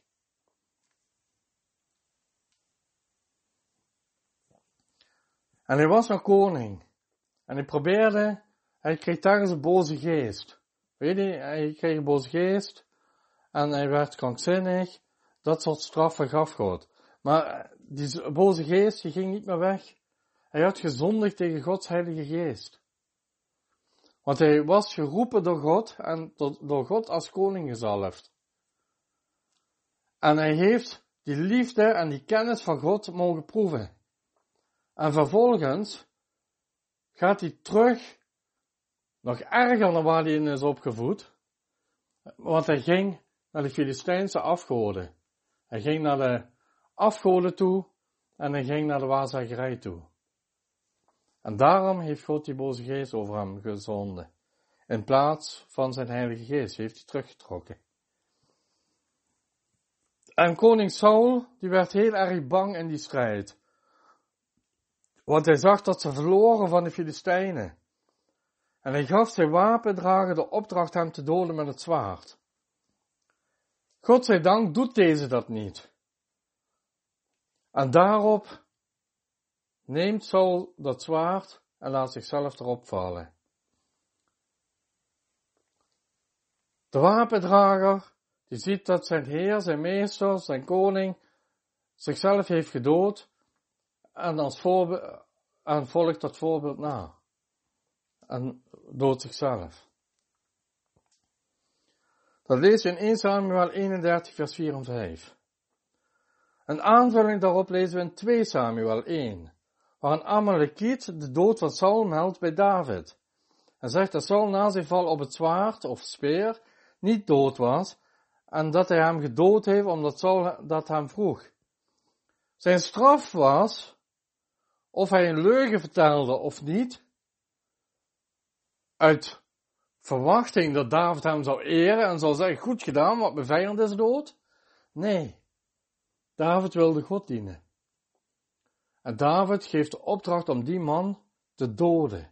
A: En hij was een koning. En hij kreeg telkens een boze geest. Weet je, hij kreeg een boze geest. En hij werd krankzinnig. Dat soort straffen gaf God. Maar die boze geest, die ging niet meer weg. Hij had gezondigd tegen Gods heilige geest. Want hij was geroepen door God en door God als koning gezalfd. En hij heeft die liefde en die kennis van God mogen proeven. En vervolgens gaat hij terug, nog erger dan waar hij in is opgevoed. Want hij ging naar de Filistijnse afgoden. Hij ging naar de afgoden toe en hij ging naar de waarzeggerij toe. En daarom heeft God die boze geest over hem gezonden. In plaats van zijn heilige geest heeft hij teruggetrokken. En koning Saul, die werd heel erg bang in die strijd. Want hij zag dat ze verloren van de Filistijnen. En hij gaf zijn wapendrager de opdracht hem te doden met het zwaard. Godzijdank doet deze dat niet. En daarop neemt Saul dat zwaard en laat zichzelf erop vallen. De wapendrager, die ziet dat zijn heer, zijn meester, zijn koning zichzelf heeft gedood en volgt dat voorbeeld na. En doodt zichzelf. Dat lees je in 1 Samuel 31 vers 4 en 5. Een aanvulling daarop lezen we in 2 Samuel 1, waar een Amalekiet de dood van Saul meldt bij David. En zegt dat Saul na zijn val op het zwaard of speer niet dood was en dat hij hem gedood heeft omdat Saul dat hem vroeg. Zijn straf was, of hij een leugen vertelde of niet, uit verwachting dat David hem zou eren en zou zeggen, goed gedaan, want mijn vijand is dood. Nee, David wilde God dienen. En David geeft de opdracht om die man te doden.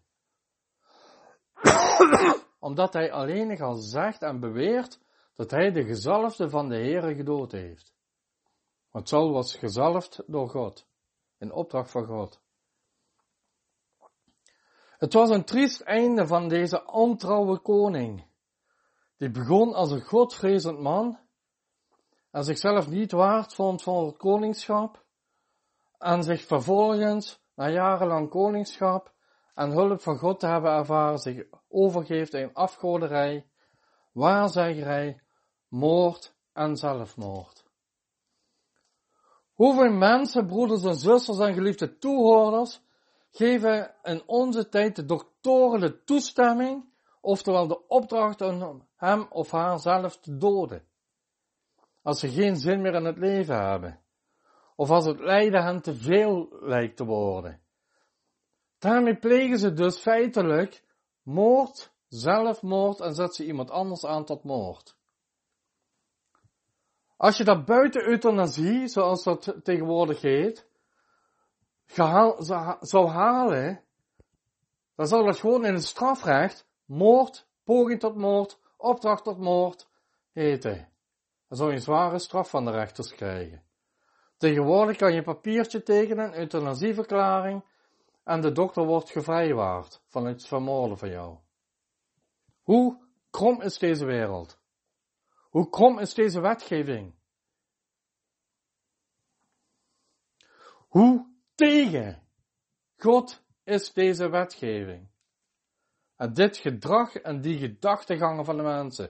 A: Omdat hij alleen al zegt en beweert dat hij de gezalfde van de Heere gedood heeft. Want Saul was gezalfd door God, in opdracht van God. Het was een triest einde van deze ontrouwe koning. Die begon als een godvrezend man en zichzelf niet waard vond voor het koningschap en zich vervolgens, na jarenlang koningschap en hulp van God te hebben ervaren, zich overgeeft aan afgoderij, waarzeggerij, moord en zelfmoord. Hoeveel mensen, broeders en zusters en geliefde toehoorders, geven in onze tijd de doktoren de toestemming, oftewel de opdracht om hem of haar zelf te doden. Als ze geen zin meer in het leven hebben. Of als het lijden hen te veel lijkt te worden. Daarmee plegen ze dus feitelijk moord, zelfmoord en zetten ze iemand anders aan tot moord. Als je dat buiten euthanasie, zoals dat tegenwoordig heet, zou halen, dan zou dat gewoon in het strafrecht moord, poging tot moord, opdracht tot moord heten. Dan zou je een zware straf van de rechters krijgen. Tegenwoordig kan je een papiertje tekenen, een euthanasieverklaring, en de dokter wordt gevrijwaard van het vermoorden van jou. Hoe krom is deze wereld? Hoe krom is deze wetgeving? Hoe tegen God is deze wetgeving? En dit gedrag en die gedachtegangen van de mensen.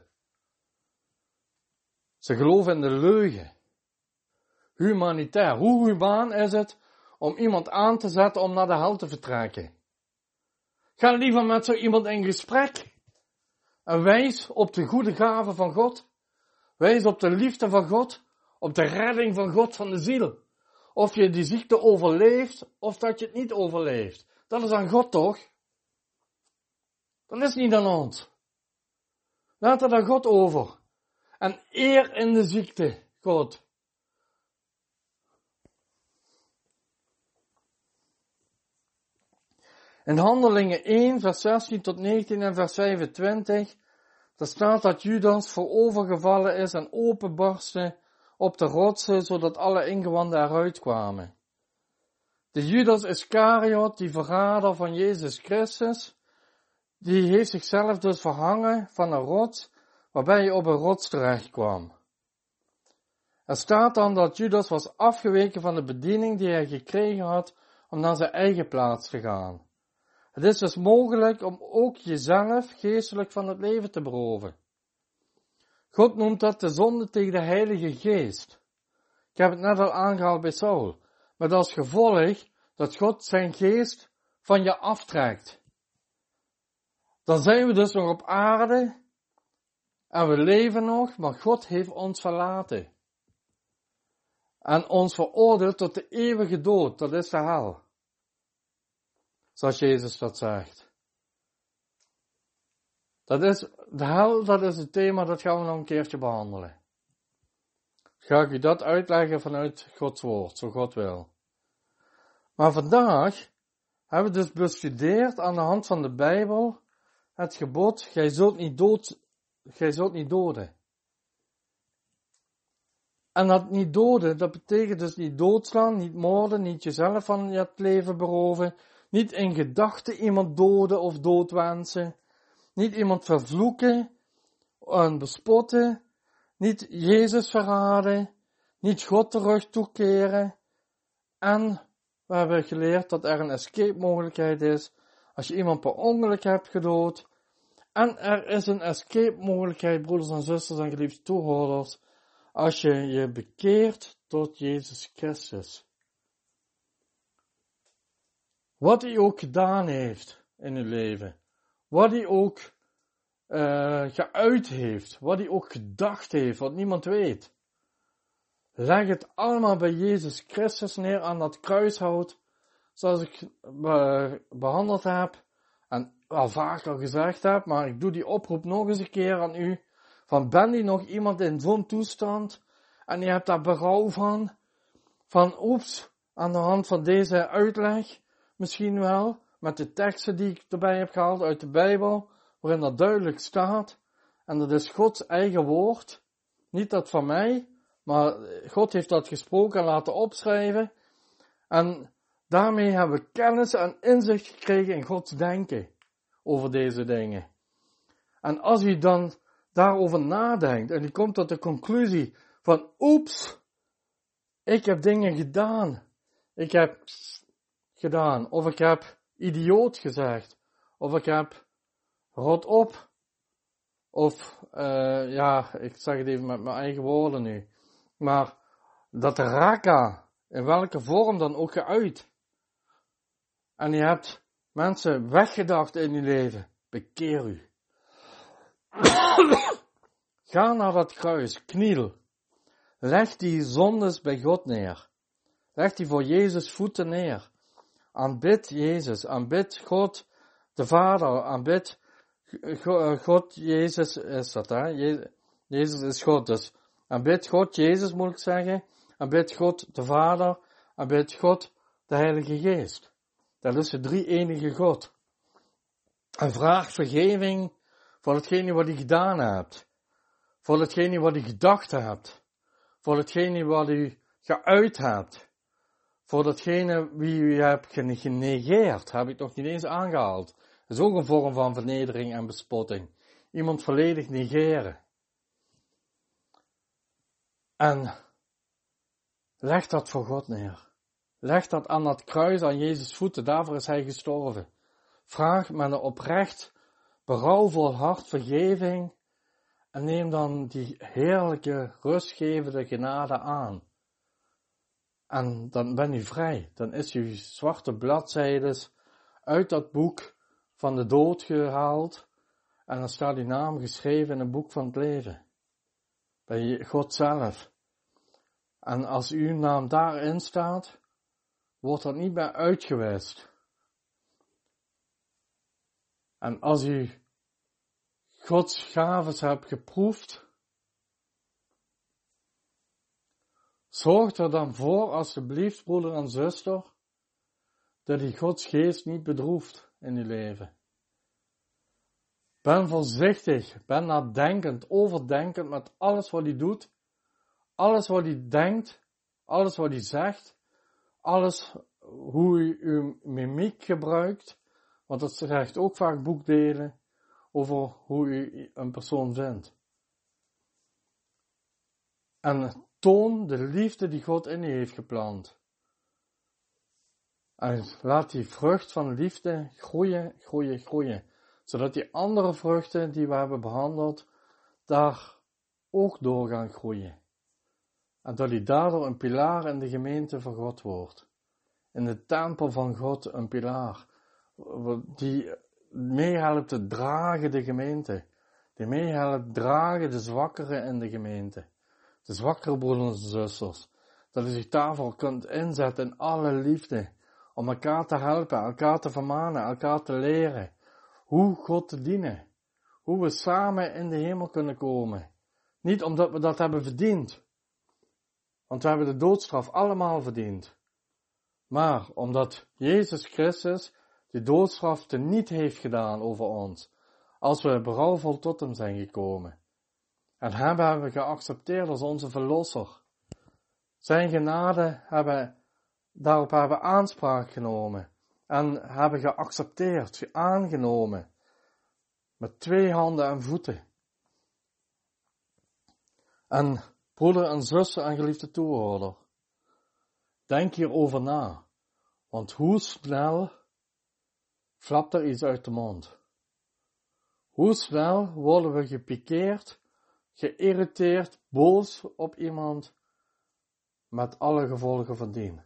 A: Ze geloven in de leugen. Humanitair. Hoe humaan is het om iemand aan te zetten om naar de hel te vertrekken? Ga liever met zo iemand in gesprek. En wijs op de goede gaven van God. Wijs op de liefde van God. Op de redding van God van de ziel. Of je die ziekte overleeft, of dat je het niet overleeft. Dat is aan God toch? Dat is niet aan ons. Laat het aan God over. En eer in de ziekte, God. In Handelingen 1, vers 16 tot 19 en vers 25, daar staat dat Judas voorovergevallen is en openbarstte op de rotsen, zodat alle ingewanden eruit kwamen. De Judas Iscariot, die verrader van Jezus Christus, die heeft zichzelf dus verhangen van een rots, waarbij hij op een rots terecht kwam. Er staat dan dat Judas was afgeweken van de bediening die hij gekregen had om naar zijn eigen plaats te gaan. Het is dus mogelijk om ook jezelf geestelijk van het leven te beroven. God noemt dat de zonde tegen de Heilige Geest. Ik heb het net al aangehaald bij Saul. Met als gevolg dat God zijn geest van je aftrekt. Dan zijn we dus nog op aarde en we leven nog, maar God heeft ons verlaten. En ons veroordeeld tot de eeuwige dood, dat is de hel. Zoals Jezus dat zegt. Dat is, de hel, dat is het thema, dat gaan we nog een keertje behandelen. Ga ik u dat uitleggen vanuit Gods woord, zo God wil. Maar vandaag hebben we dus bestudeerd aan de hand van de Bijbel het gebod, gij zult niet doden. En dat niet doden, dat betekent dus niet doodslaan, niet moorden, niet jezelf van het leven beroven, niet in gedachten iemand doden of doodwensen, niet iemand vervloeken en bespotten, niet Jezus verraden, niet God terug toekeren. En we hebben geleerd dat er een escape mogelijkheid is als je iemand per ongeluk hebt gedood. En er is een escape mogelijkheid, broeders en zusters en geliefde toehoorders, als je je bekeert tot Jezus Christus. Wat hij ook gedaan heeft in je leven, wat hij ook geuit heeft, wat hij ook gedacht heeft, wat niemand weet. Leg het allemaal bij Jezus Christus neer aan dat kruishout, zoals ik behandeld heb en al vaak al gezegd heb, maar ik doe die oproep nog eens een keer aan u, van ben je nog iemand in zo'n toestand en je hebt daar berouw van oeps, aan de hand van deze uitleg, misschien wel, met de teksten die ik erbij heb gehaald uit de Bijbel, waarin dat duidelijk staat, en dat is Gods eigen woord, niet dat van mij, maar God heeft dat gesproken en laten opschrijven, en daarmee hebben we kennis en inzicht gekregen in Gods denken over deze dingen. En als u dan daarover nadenkt, en u komt tot de conclusie van, oeps, ik heb dingen gedaan, of ik heb idioot gezegd, of ik heb rot op, of, ik zeg het even met mijn eigen woorden nu, maar dat raka, in welke vorm dan ook geuit, en je hebt mensen weggedacht in je leven, bekeer u. Ga naar dat kruis, kniel, leg die zondes bij God neer, leg die voor Jezus voeten neer, aanbid Jezus, aanbid God de Vader, aanbid God, Jezus is dat, hè? Jezus is God, dus aanbid God, Jezus moet ik zeggen, aanbid God de Vader, aanbid God de Heilige Geest. Dat is de drie enige God. En vraag vergeving voor hetgene wat u gedaan hebt, voor hetgene wat u gedacht hebt, voor hetgene wat u geuit hebt. Voor datgene wie u hebt genegeerd, heb ik nog niet eens aangehaald. Dat is ook een vorm van vernedering en bespotting. Iemand volledig negeren. En leg dat voor God neer. Leg dat aan dat kruis aan Jezus' voeten, daarvoor is hij gestorven. Vraag met een oprecht, berouwvol hart vergeving en neem dan die heerlijke, rustgevende genade aan. En dan ben u vrij, dan is uw zwarte bladzijdes uit dat boek van de dood gehaald en dan staat uw naam geschreven in een boek van het leven. Bij God zelf. En als uw naam daarin staat, wordt dat niet meer uitgewist. En als u Gods gaves hebt geproefd, zorg er dan voor, alsjeblieft, broeder en zuster, dat u Gods geest niet bedroeft in uw leven. Ben voorzichtig, ben nadenkend, overdenkend met alles wat u doet, alles wat u denkt, alles wat u zegt, alles hoe u uw mimiek gebruikt, want dat zegt ook vaak boekdelen over hoe u een persoon vindt. En toon de liefde die God in u heeft geplant. En laat die vrucht van liefde groeien, groeien, groeien. Zodat die andere vruchten die we hebben behandeld, daar ook door gaan groeien. En dat die daardoor een pilaar in de gemeente van God wordt. In de tempel van God een pilaar. Die meehelpt te dragen de gemeente. Die meehelpt dragen de zwakkeren in de gemeente. De zwakkere broeders en zusters. Dat u zich daarvoor kunt inzetten in alle liefde. Om elkaar te helpen, elkaar te vermanen, elkaar te leren. Hoe God te dienen. Hoe we samen in de hemel kunnen komen. Niet omdat we dat hebben verdiend. Want we hebben de doodstraf allemaal verdiend. Maar omdat Jezus Christus de doodstraf teniet heeft gedaan over ons. Als we berouwvol tot hem zijn gekomen. En hem hebben we geaccepteerd als onze verlosser. Zijn genade daarop hebben we aanspraak genomen. En hebben geaccepteerd, aangenomen. Met 2 handen en voeten. En broeder en zuster en geliefde toehoorder. Denk hierover na. Want hoe snel flapt er iets uit de mond? Hoe snel worden we gepikeerd, geïrriteerd, boos op iemand, met alle gevolgen van dien?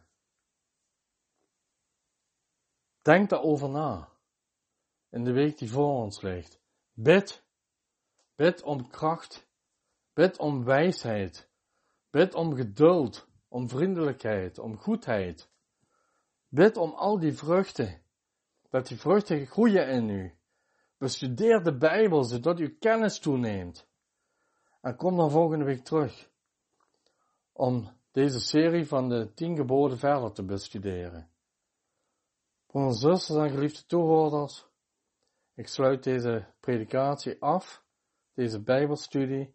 A: Denk daarover na, in de week die voor ons ligt. Bid om kracht, bid om wijsheid, bid om geduld, om vriendelijkheid, om goedheid. Bid om al die vruchten, dat die vruchten groeien in u. Bestudeer de Bijbel, zodat u kennis toeneemt. En kom dan volgende week terug, om deze serie van de 10 geboden verder te bestuderen. Broeders en zusters en geliefde toehoorders, ik sluit deze predikatie af, deze Bijbelstudie,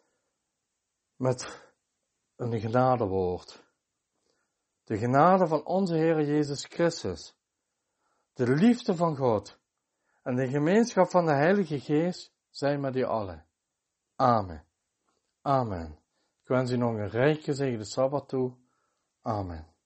A: met een genadewoord. De genade van onze Heer Jezus Christus, de liefde van God en de gemeenschap van de Heilige Geest zijn met u allen. Amen. Amen. Ik wens u nog een rijk gezegende Sabbat toe. Amen.